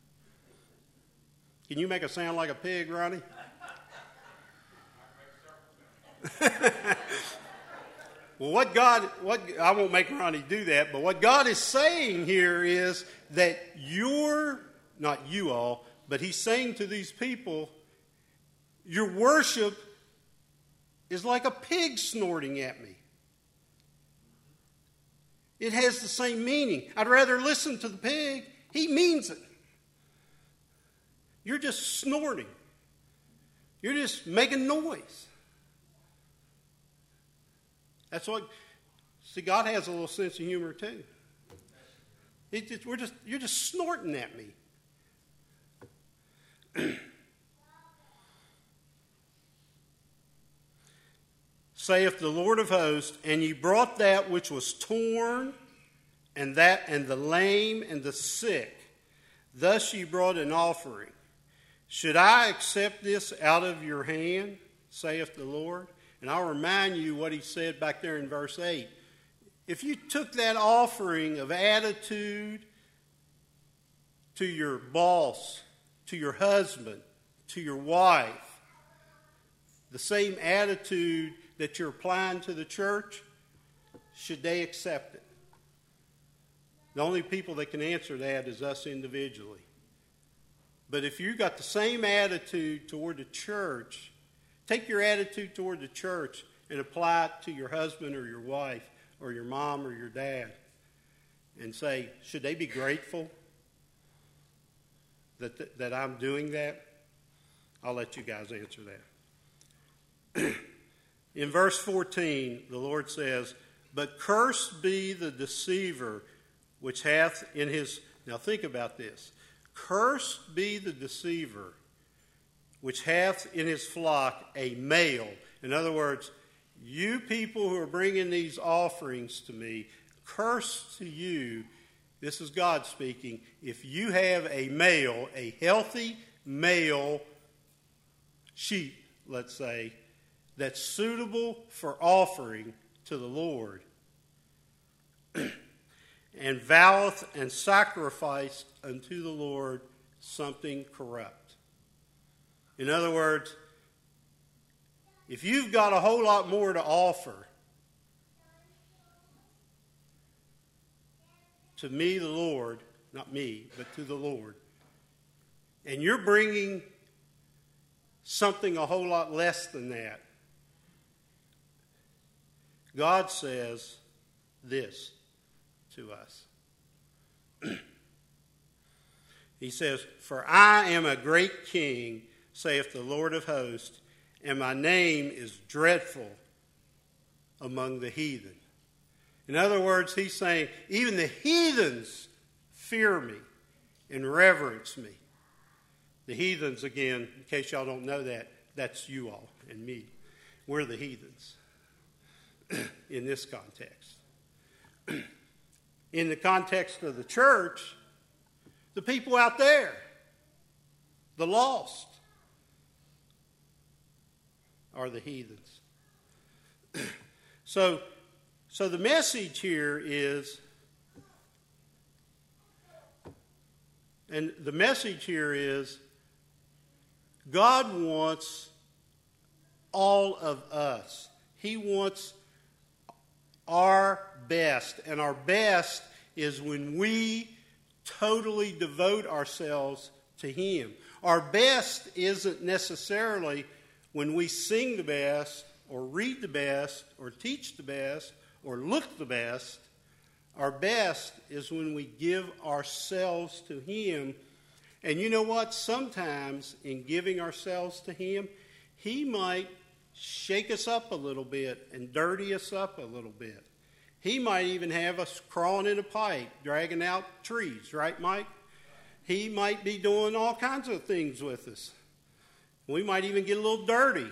Can you make a sound like a pig, Ronnie? Well, I won't make Ronnie do that, but what God is saying here is that not you all, but he's saying to these people, your worship is like a pig snorting at me. It has the same meaning. I'd rather listen to the pig. He means it. You're just snorting. You're just making noise. That's what. See, God has a little sense of humor too. You're just snorting at me. Saith the Lord of hosts, and ye brought that which was torn, and the lame and the sick. Thus ye brought an offering. Should I accept this out of your hand, saith the Lord? And I'll remind you what he said back there in verse 8. If you took that offering of attitude to your boss, to your husband, to your wife, the same attitude that you're applying to the church, should they accept it? The only people that can answer that is us individually. But if you got the same attitude toward the church, take your attitude toward the church and apply it to your husband or your wife or your mom or your dad and say, should they be grateful that I'm doing that? I'll let you guys answer that. In verse 14, the Lord says, but cursed be the deceiver which hath in his... Now think about this. Cursed be the deceiver which hath in his flock a male. In other words, you people who are bringing these offerings to me, cursed to you, this is God speaking, if you have a male, a healthy male sheep, let's say, that's suitable for offering to the Lord, and voweth and sacrificed unto the Lord something corrupt. In other words, if you've got a whole lot more to offer to me, the Lord, not me, but to the Lord, and you're bringing something a whole lot less than that, God says this to us. He says, for I am a great king, saith the Lord of hosts, and my name is dreadful among the heathen. In other words, he's saying, even the heathens fear me and reverence me. The heathens, again, in case y'all don't know that, that's you all and me. We're the heathens in this context. In the context of the church, the people out there, the lost, are the heathens. So the message here is, God wants all of us. He wants our best. And our best is when we totally devote ourselves to Him. Our best isn't necessarily when we sing the best, or read the best, or teach the best, or look the best. Our best is when we give ourselves to Him. And you know what? Sometimes in giving ourselves to Him, He might shake us up a little bit and dirty us up a little bit. He might even have us crawling in a pipe, dragging out trees, right, Mike? He might be doing all kinds of things with us. We might even get a little dirty.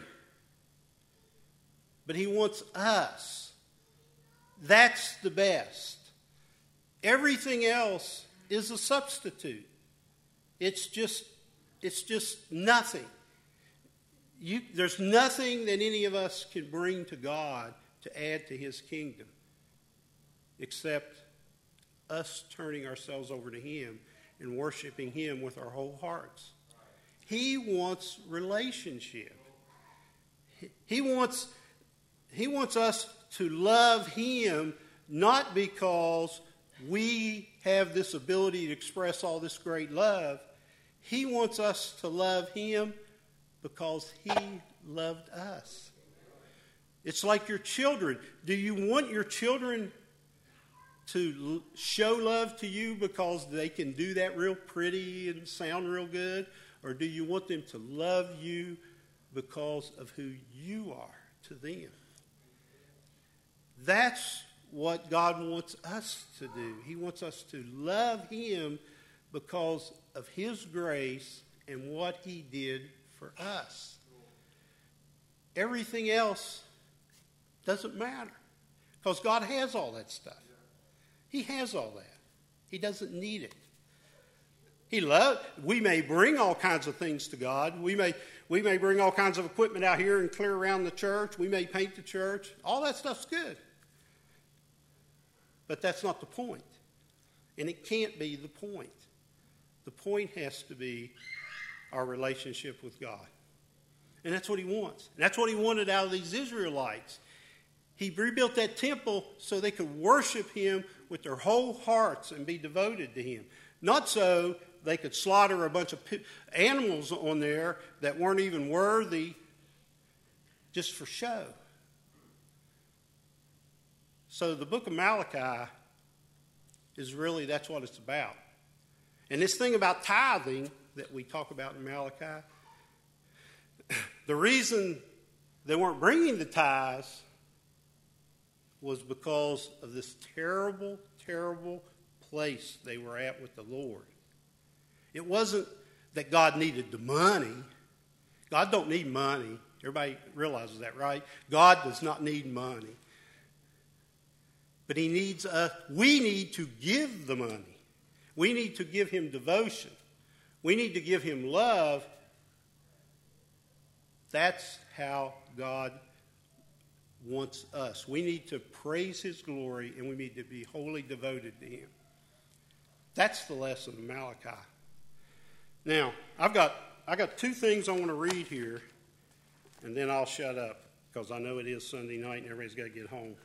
But He wants us. That's the best. Everything else is a substitute. It's just nothing. There's nothing that any of us can bring to God to add to His kingdom except us turning ourselves over to Him and worshiping Him with our whole hearts. He wants relationship. He wants us to love Him, not because we have this ability to express all this great love. He wants us to love Him because He loved us. It's like your children. Do you want your children to show love to you because they can do that real pretty and sound real good? Or do you want them to love you because of who you are to them? That's what God wants us to do. He wants us to love Him because of His grace and what He did for us. Everything else doesn't matter because God has all that stuff. He has all that. He doesn't need it. We may bring all kinds of things to God. We may bring all kinds of equipment out here and clear around the church. We may paint the church. All that stuff's good. But that's not the point. And it can't be the point. The point has to be our relationship with God. And that's what He wants. And that's what He wanted out of these Israelites. He rebuilt that temple so they could worship Him with their whole hearts and be devoted to Him. Not so they could slaughter a bunch of animals on there that weren't even worthy just for show. So the book of Malachi is really, that's what it's about. And this thing about tithing that we talk about in Malachi, the reason they weren't bringing the tithes was because of this terrible, terrible place they were at with the Lord. It wasn't that God needed the money. God don't need money. Everybody realizes that, right? God does not need money. But He needs us. We need to give the money. We need to give Him devotion. We need to give Him love. That's how God wants us. We need to praise His glory, and we need to be wholly devoted to Him. That's the lesson of Malachi. Now, I got two things I want to read here, and then I'll shut up, because I know it is Sunday night and everybody's got to get home.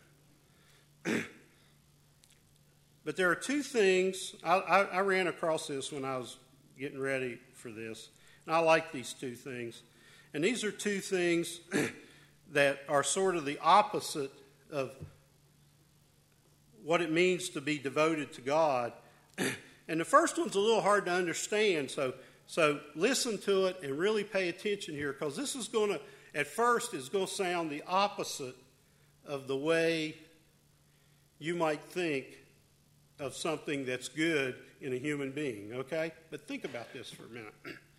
But there are two things. I ran across this when I was getting ready for this, and I like these two things. And these are two things that are sort of the opposite of what it means to be devoted to God. And the first one's a little hard to understand, so listen to it and really pay attention here, because this is going to, at first, is going to sound the opposite of the way you might think of something that's good in a human being, okay? But think about this for a minute.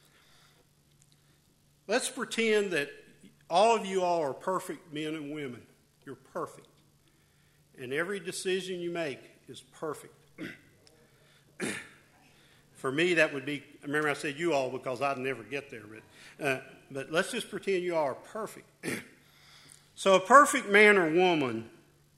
Let's pretend that all of you all are perfect men and women. You're perfect. And every decision you make is perfect. For me, that would be, remember I said you all because I'd never get there, but let's just pretend you all are perfect. So a perfect man or woman,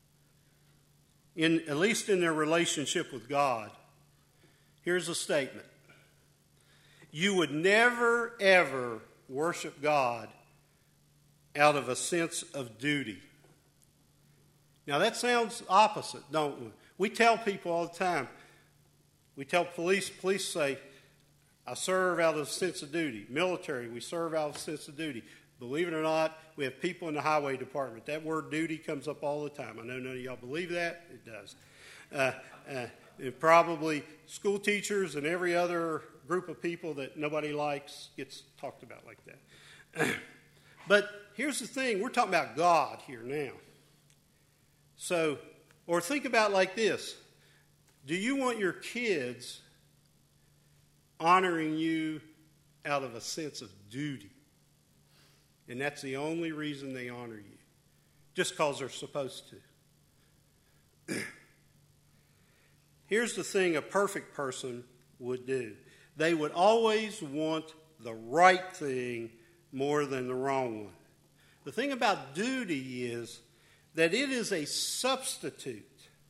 at least in their relationship with God, here's a statement. You would never, ever worship God out of a sense of duty. Now that sounds opposite, don't we? We tell people all the time. We tell police say, I serve out of a sense of duty. Military, we serve out of a sense of duty. Believe it or not, we have people in the highway department. That word duty comes up all the time. I know none of y'all believe that. It does. And probably school teachers and every other group of people that nobody likes gets talked about like that. But here's the thing. We're talking about God here now. So, or think about it like this. Do you want your kids honoring you out of a sense of duty? And that's the only reason they honor you. Just because they're supposed to. Here's the thing a perfect person would do. They would always want the right thing more than the wrong one. The thing about duty is that it is a substitute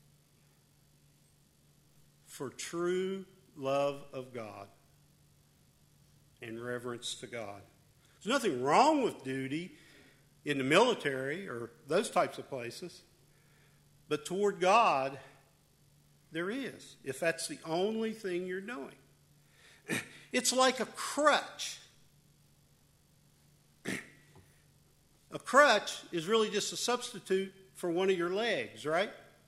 for true love of God and reverence to God. There's nothing wrong with duty in the military or those types of places. But toward God, there is, if that's the only thing you're doing. It's like a crutch. A crutch is really just a substitute for one of your legs, right?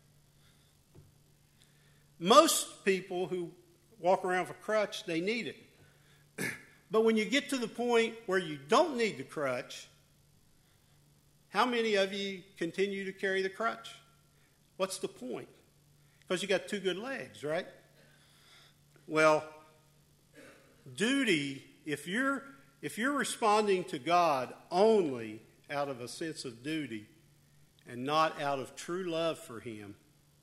Most people who walk around with a crutch, they need it. But when you get to the point where you don't need the crutch, how many of you continue to carry the crutch? What's the point? Because you got two good legs, right? Well, duty, if you're responding to God only out of a sense of duty and not out of true love for Him,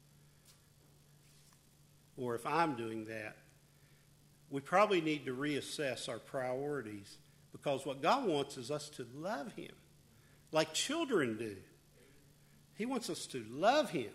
or if I'm doing that, we probably need to reassess our priorities, because what God wants is us to love Him like children do. He wants us to love Him.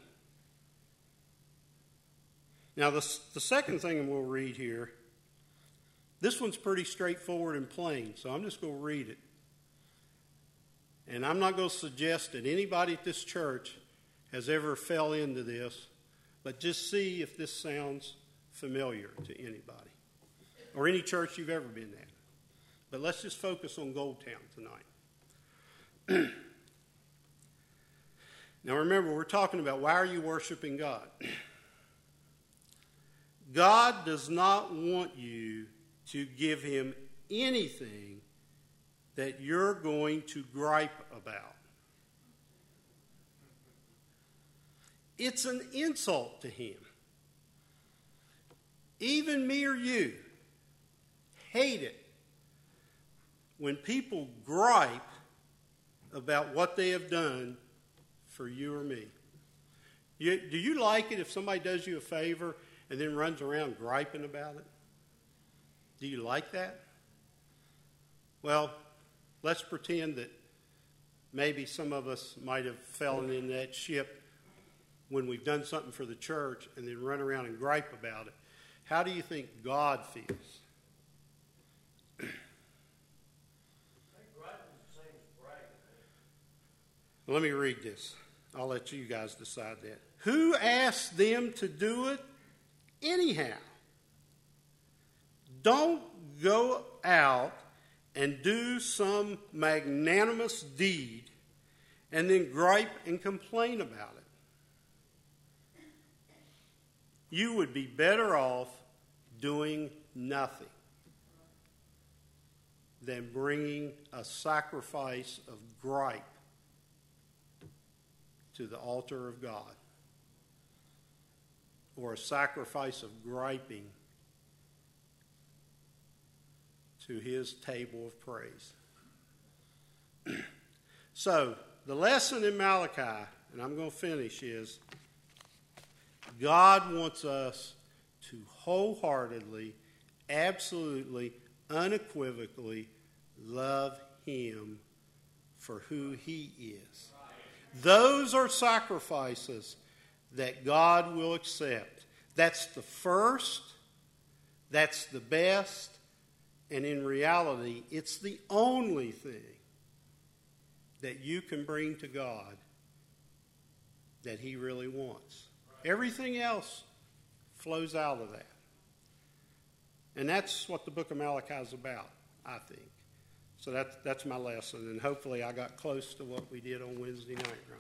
Now, the second thing we'll read here, this one's pretty straightforward and plain, so I'm just going to read it. And I'm not going to suggest that anybody at this church has ever fell into this, but just see if this sounds familiar to anybody or any church you've ever been at. But let's just focus on Goldtown tonight. Now remember, we're talking about why are you worshiping God? God does not want you to give Him anything that you're going to gripe about. It's an insult to Him. Even me or you hate it when people gripe about what they have done for you or me. Do you like it if somebody does you a favor and then runs around griping about it? Do you like that? Well, let's pretend that maybe some of us might have fallen in that ship when we've done something for the church and then run around and gripe about it. How do you think God feels? Let me read this. I'll let you guys decide that. Who asked them to do it anyhow? Don't go out and do some magnanimous deed and then gripe and complain about it. You would be better off doing nothing than bringing a sacrifice of gripe to the altar of God, or a sacrifice of griping to His table of praise. So, the lesson in Malachi, and I'm going to finish, is God wants us to wholeheartedly, absolutely, unequivocally love Him for who He is. Those are sacrifices that God will accept. That's the first, that's the best, and in reality, it's the only thing that you can bring to God that He really wants. Everything else flows out of that. And that's what the book of Malachi is about, I think. So that's my lesson, and hopefully I got close to what we did on Wednesday night, Ronnie.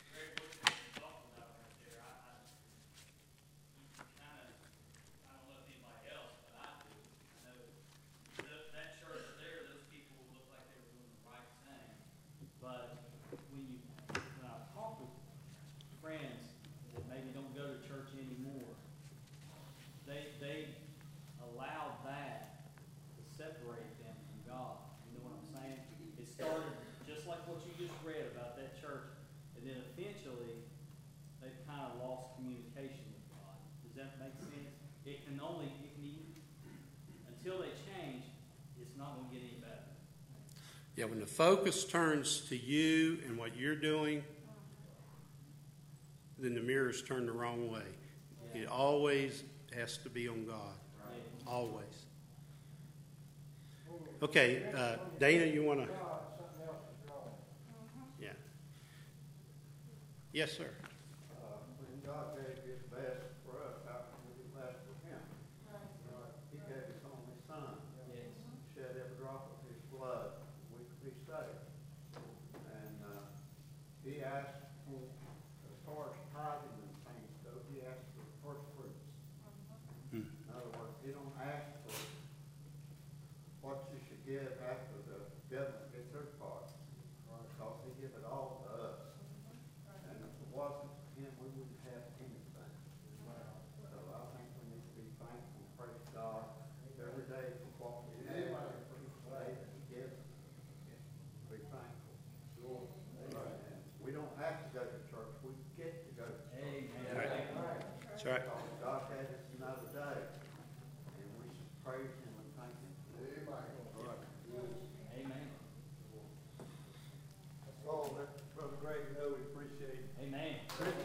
They allow that to separate them from God. You know what I'm saying? It started just like what you just read about that church, and then eventually they've kind of lost communication with God. Does that make sense? It can until they change, it's not going to get any better. Yeah, when the focus turns to you and what you're doing, then the mirror's turned the wrong way. It always has to be on God. Always. Okay, Dana, you want to? Yeah. Yes, sir. God gave His best for us, how can we do less for Him? He gave His only Son, shed every drop of His blood, we could be saved. And He asked for, as far as tithing and things go, He asked for the first fruits. In other words, He don't ask for what you should give after the government gets their part, because He give it all to us. And if it wasn't for Him, we wouldn't have anything. So I think we need to be thankful, praise God, every day for what we have, for each day that He gives us. Be thankful. And we don't have to go to church, we get to go to church. That's right. God had us another day, and we should praise Him and thank Him. Amen. Oh, let Brother Greg know we appreciate it. Amen.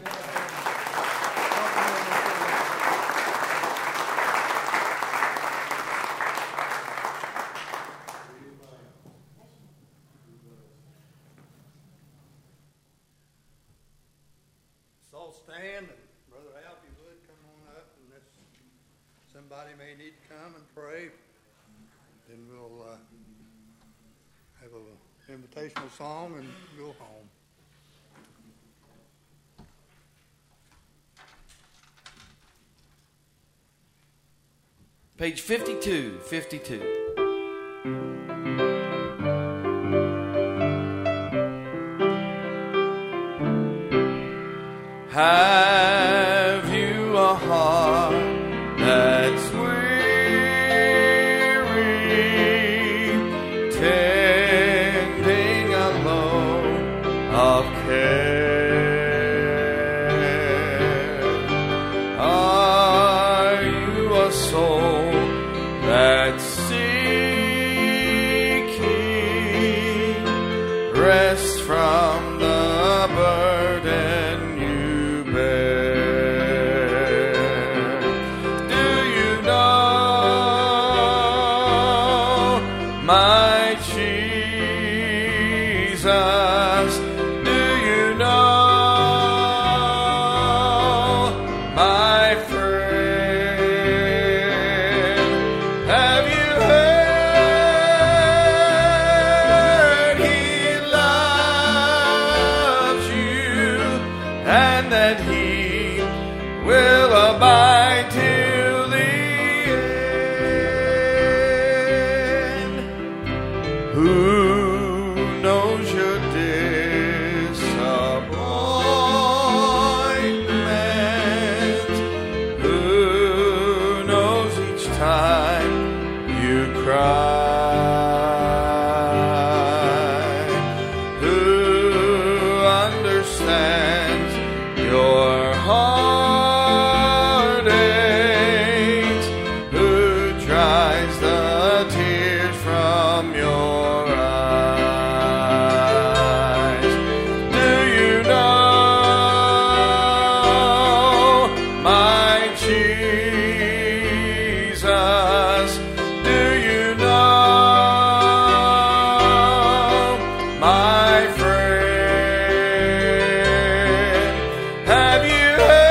So I'll stand, and Brother Al, if you would, come on up, and if somebody may need to come and pray, then we'll have an invitational song and go home. Page 52. Have you a heart that's weary, tending a load of care? Are you a soul that's seeking rest from the burden you bear? Do you know my Jesus? Do you know my friend? Have you heard He loves you, and that He will abide till the end? Who knows your disappointment? Who knows each time you cry? Who understands your heartaches? Who dries the tears from your eyes? Do you know my Jesus? Do you know my friend? Have you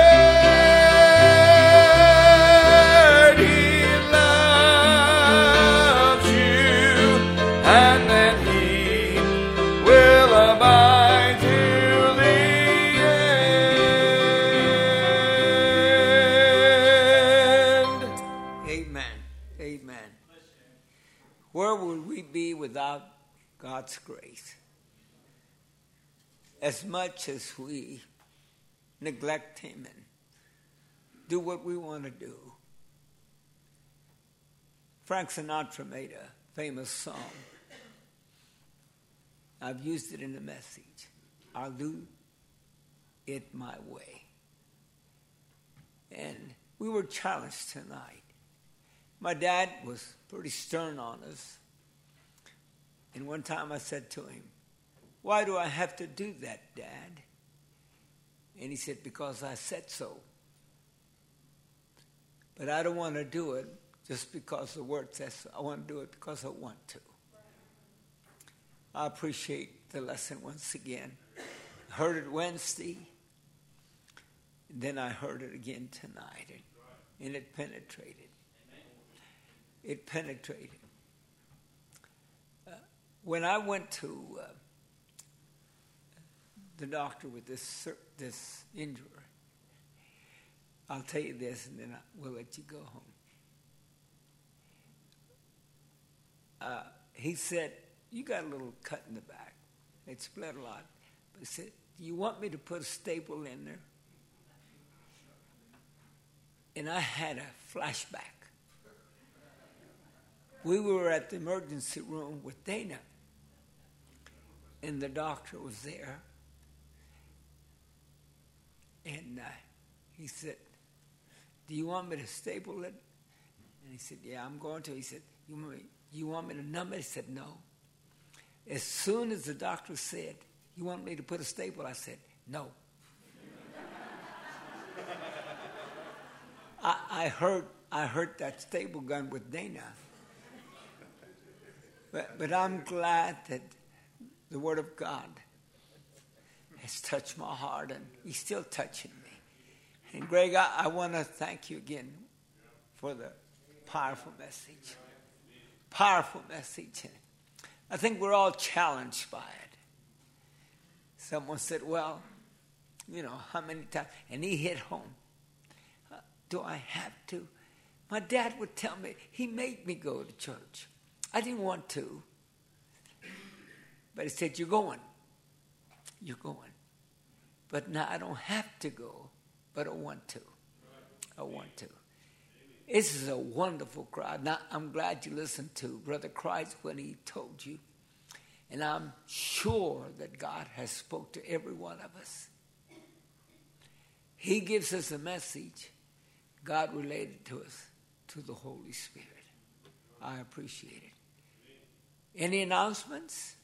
heard He loves you, and that He will abide till the end? Amen. Amen. Where would we be without God's grace? As much as we neglect Him and do what we want to do. Frank Sinatra made a famous song. I've used it in the message. I'll do it my way. And we were challenged tonight. My dad was pretty stern on us. And one time I said to him, "Why do I have to do that, Dad?" And he said, "Because I said so. But I don't want to do it just because the word says so. I want to do it because I want to." I appreciate the lesson once again. I heard it Wednesday. Then I heard it again tonight, and it penetrated. It penetrated. When I went to the doctor with this injury, I'll tell you this, and then we'll let you go home. He said, "You got a little cut in the back. It split a lot." But he said, "Do you want me to put a staple in there?" And I had a flashback. We were at the emergency room with Dana, and the doctor was there. And he said, "Do you want me to staple it?" And he said, "Yeah, I'm going to." He said, You want me to numb it?" He said, "No." As soon as the doctor said, "You want me to put a staple?" I said, "No." I heard that staple gun with Dana. But I'm glad that the Word of God has touched my heart, and He's still touching me. And Greg, I want to thank you again for the powerful message. Powerful message. I think we're all challenged by it. Someone said, "Well, how many times?" And he hit home. Do I have to? My dad would tell me, he made me go to church. I didn't want to. But he said, "You're going. You're going." But now I don't have to go, but I want to. I want to. This is a wonderful crowd. Now, I'm glad you listened to Brother Christ when he told you. And I'm sure that God has spoke to every one of us. He gives us a message. God related to us to the Holy Spirit. I appreciate it. Any announcements?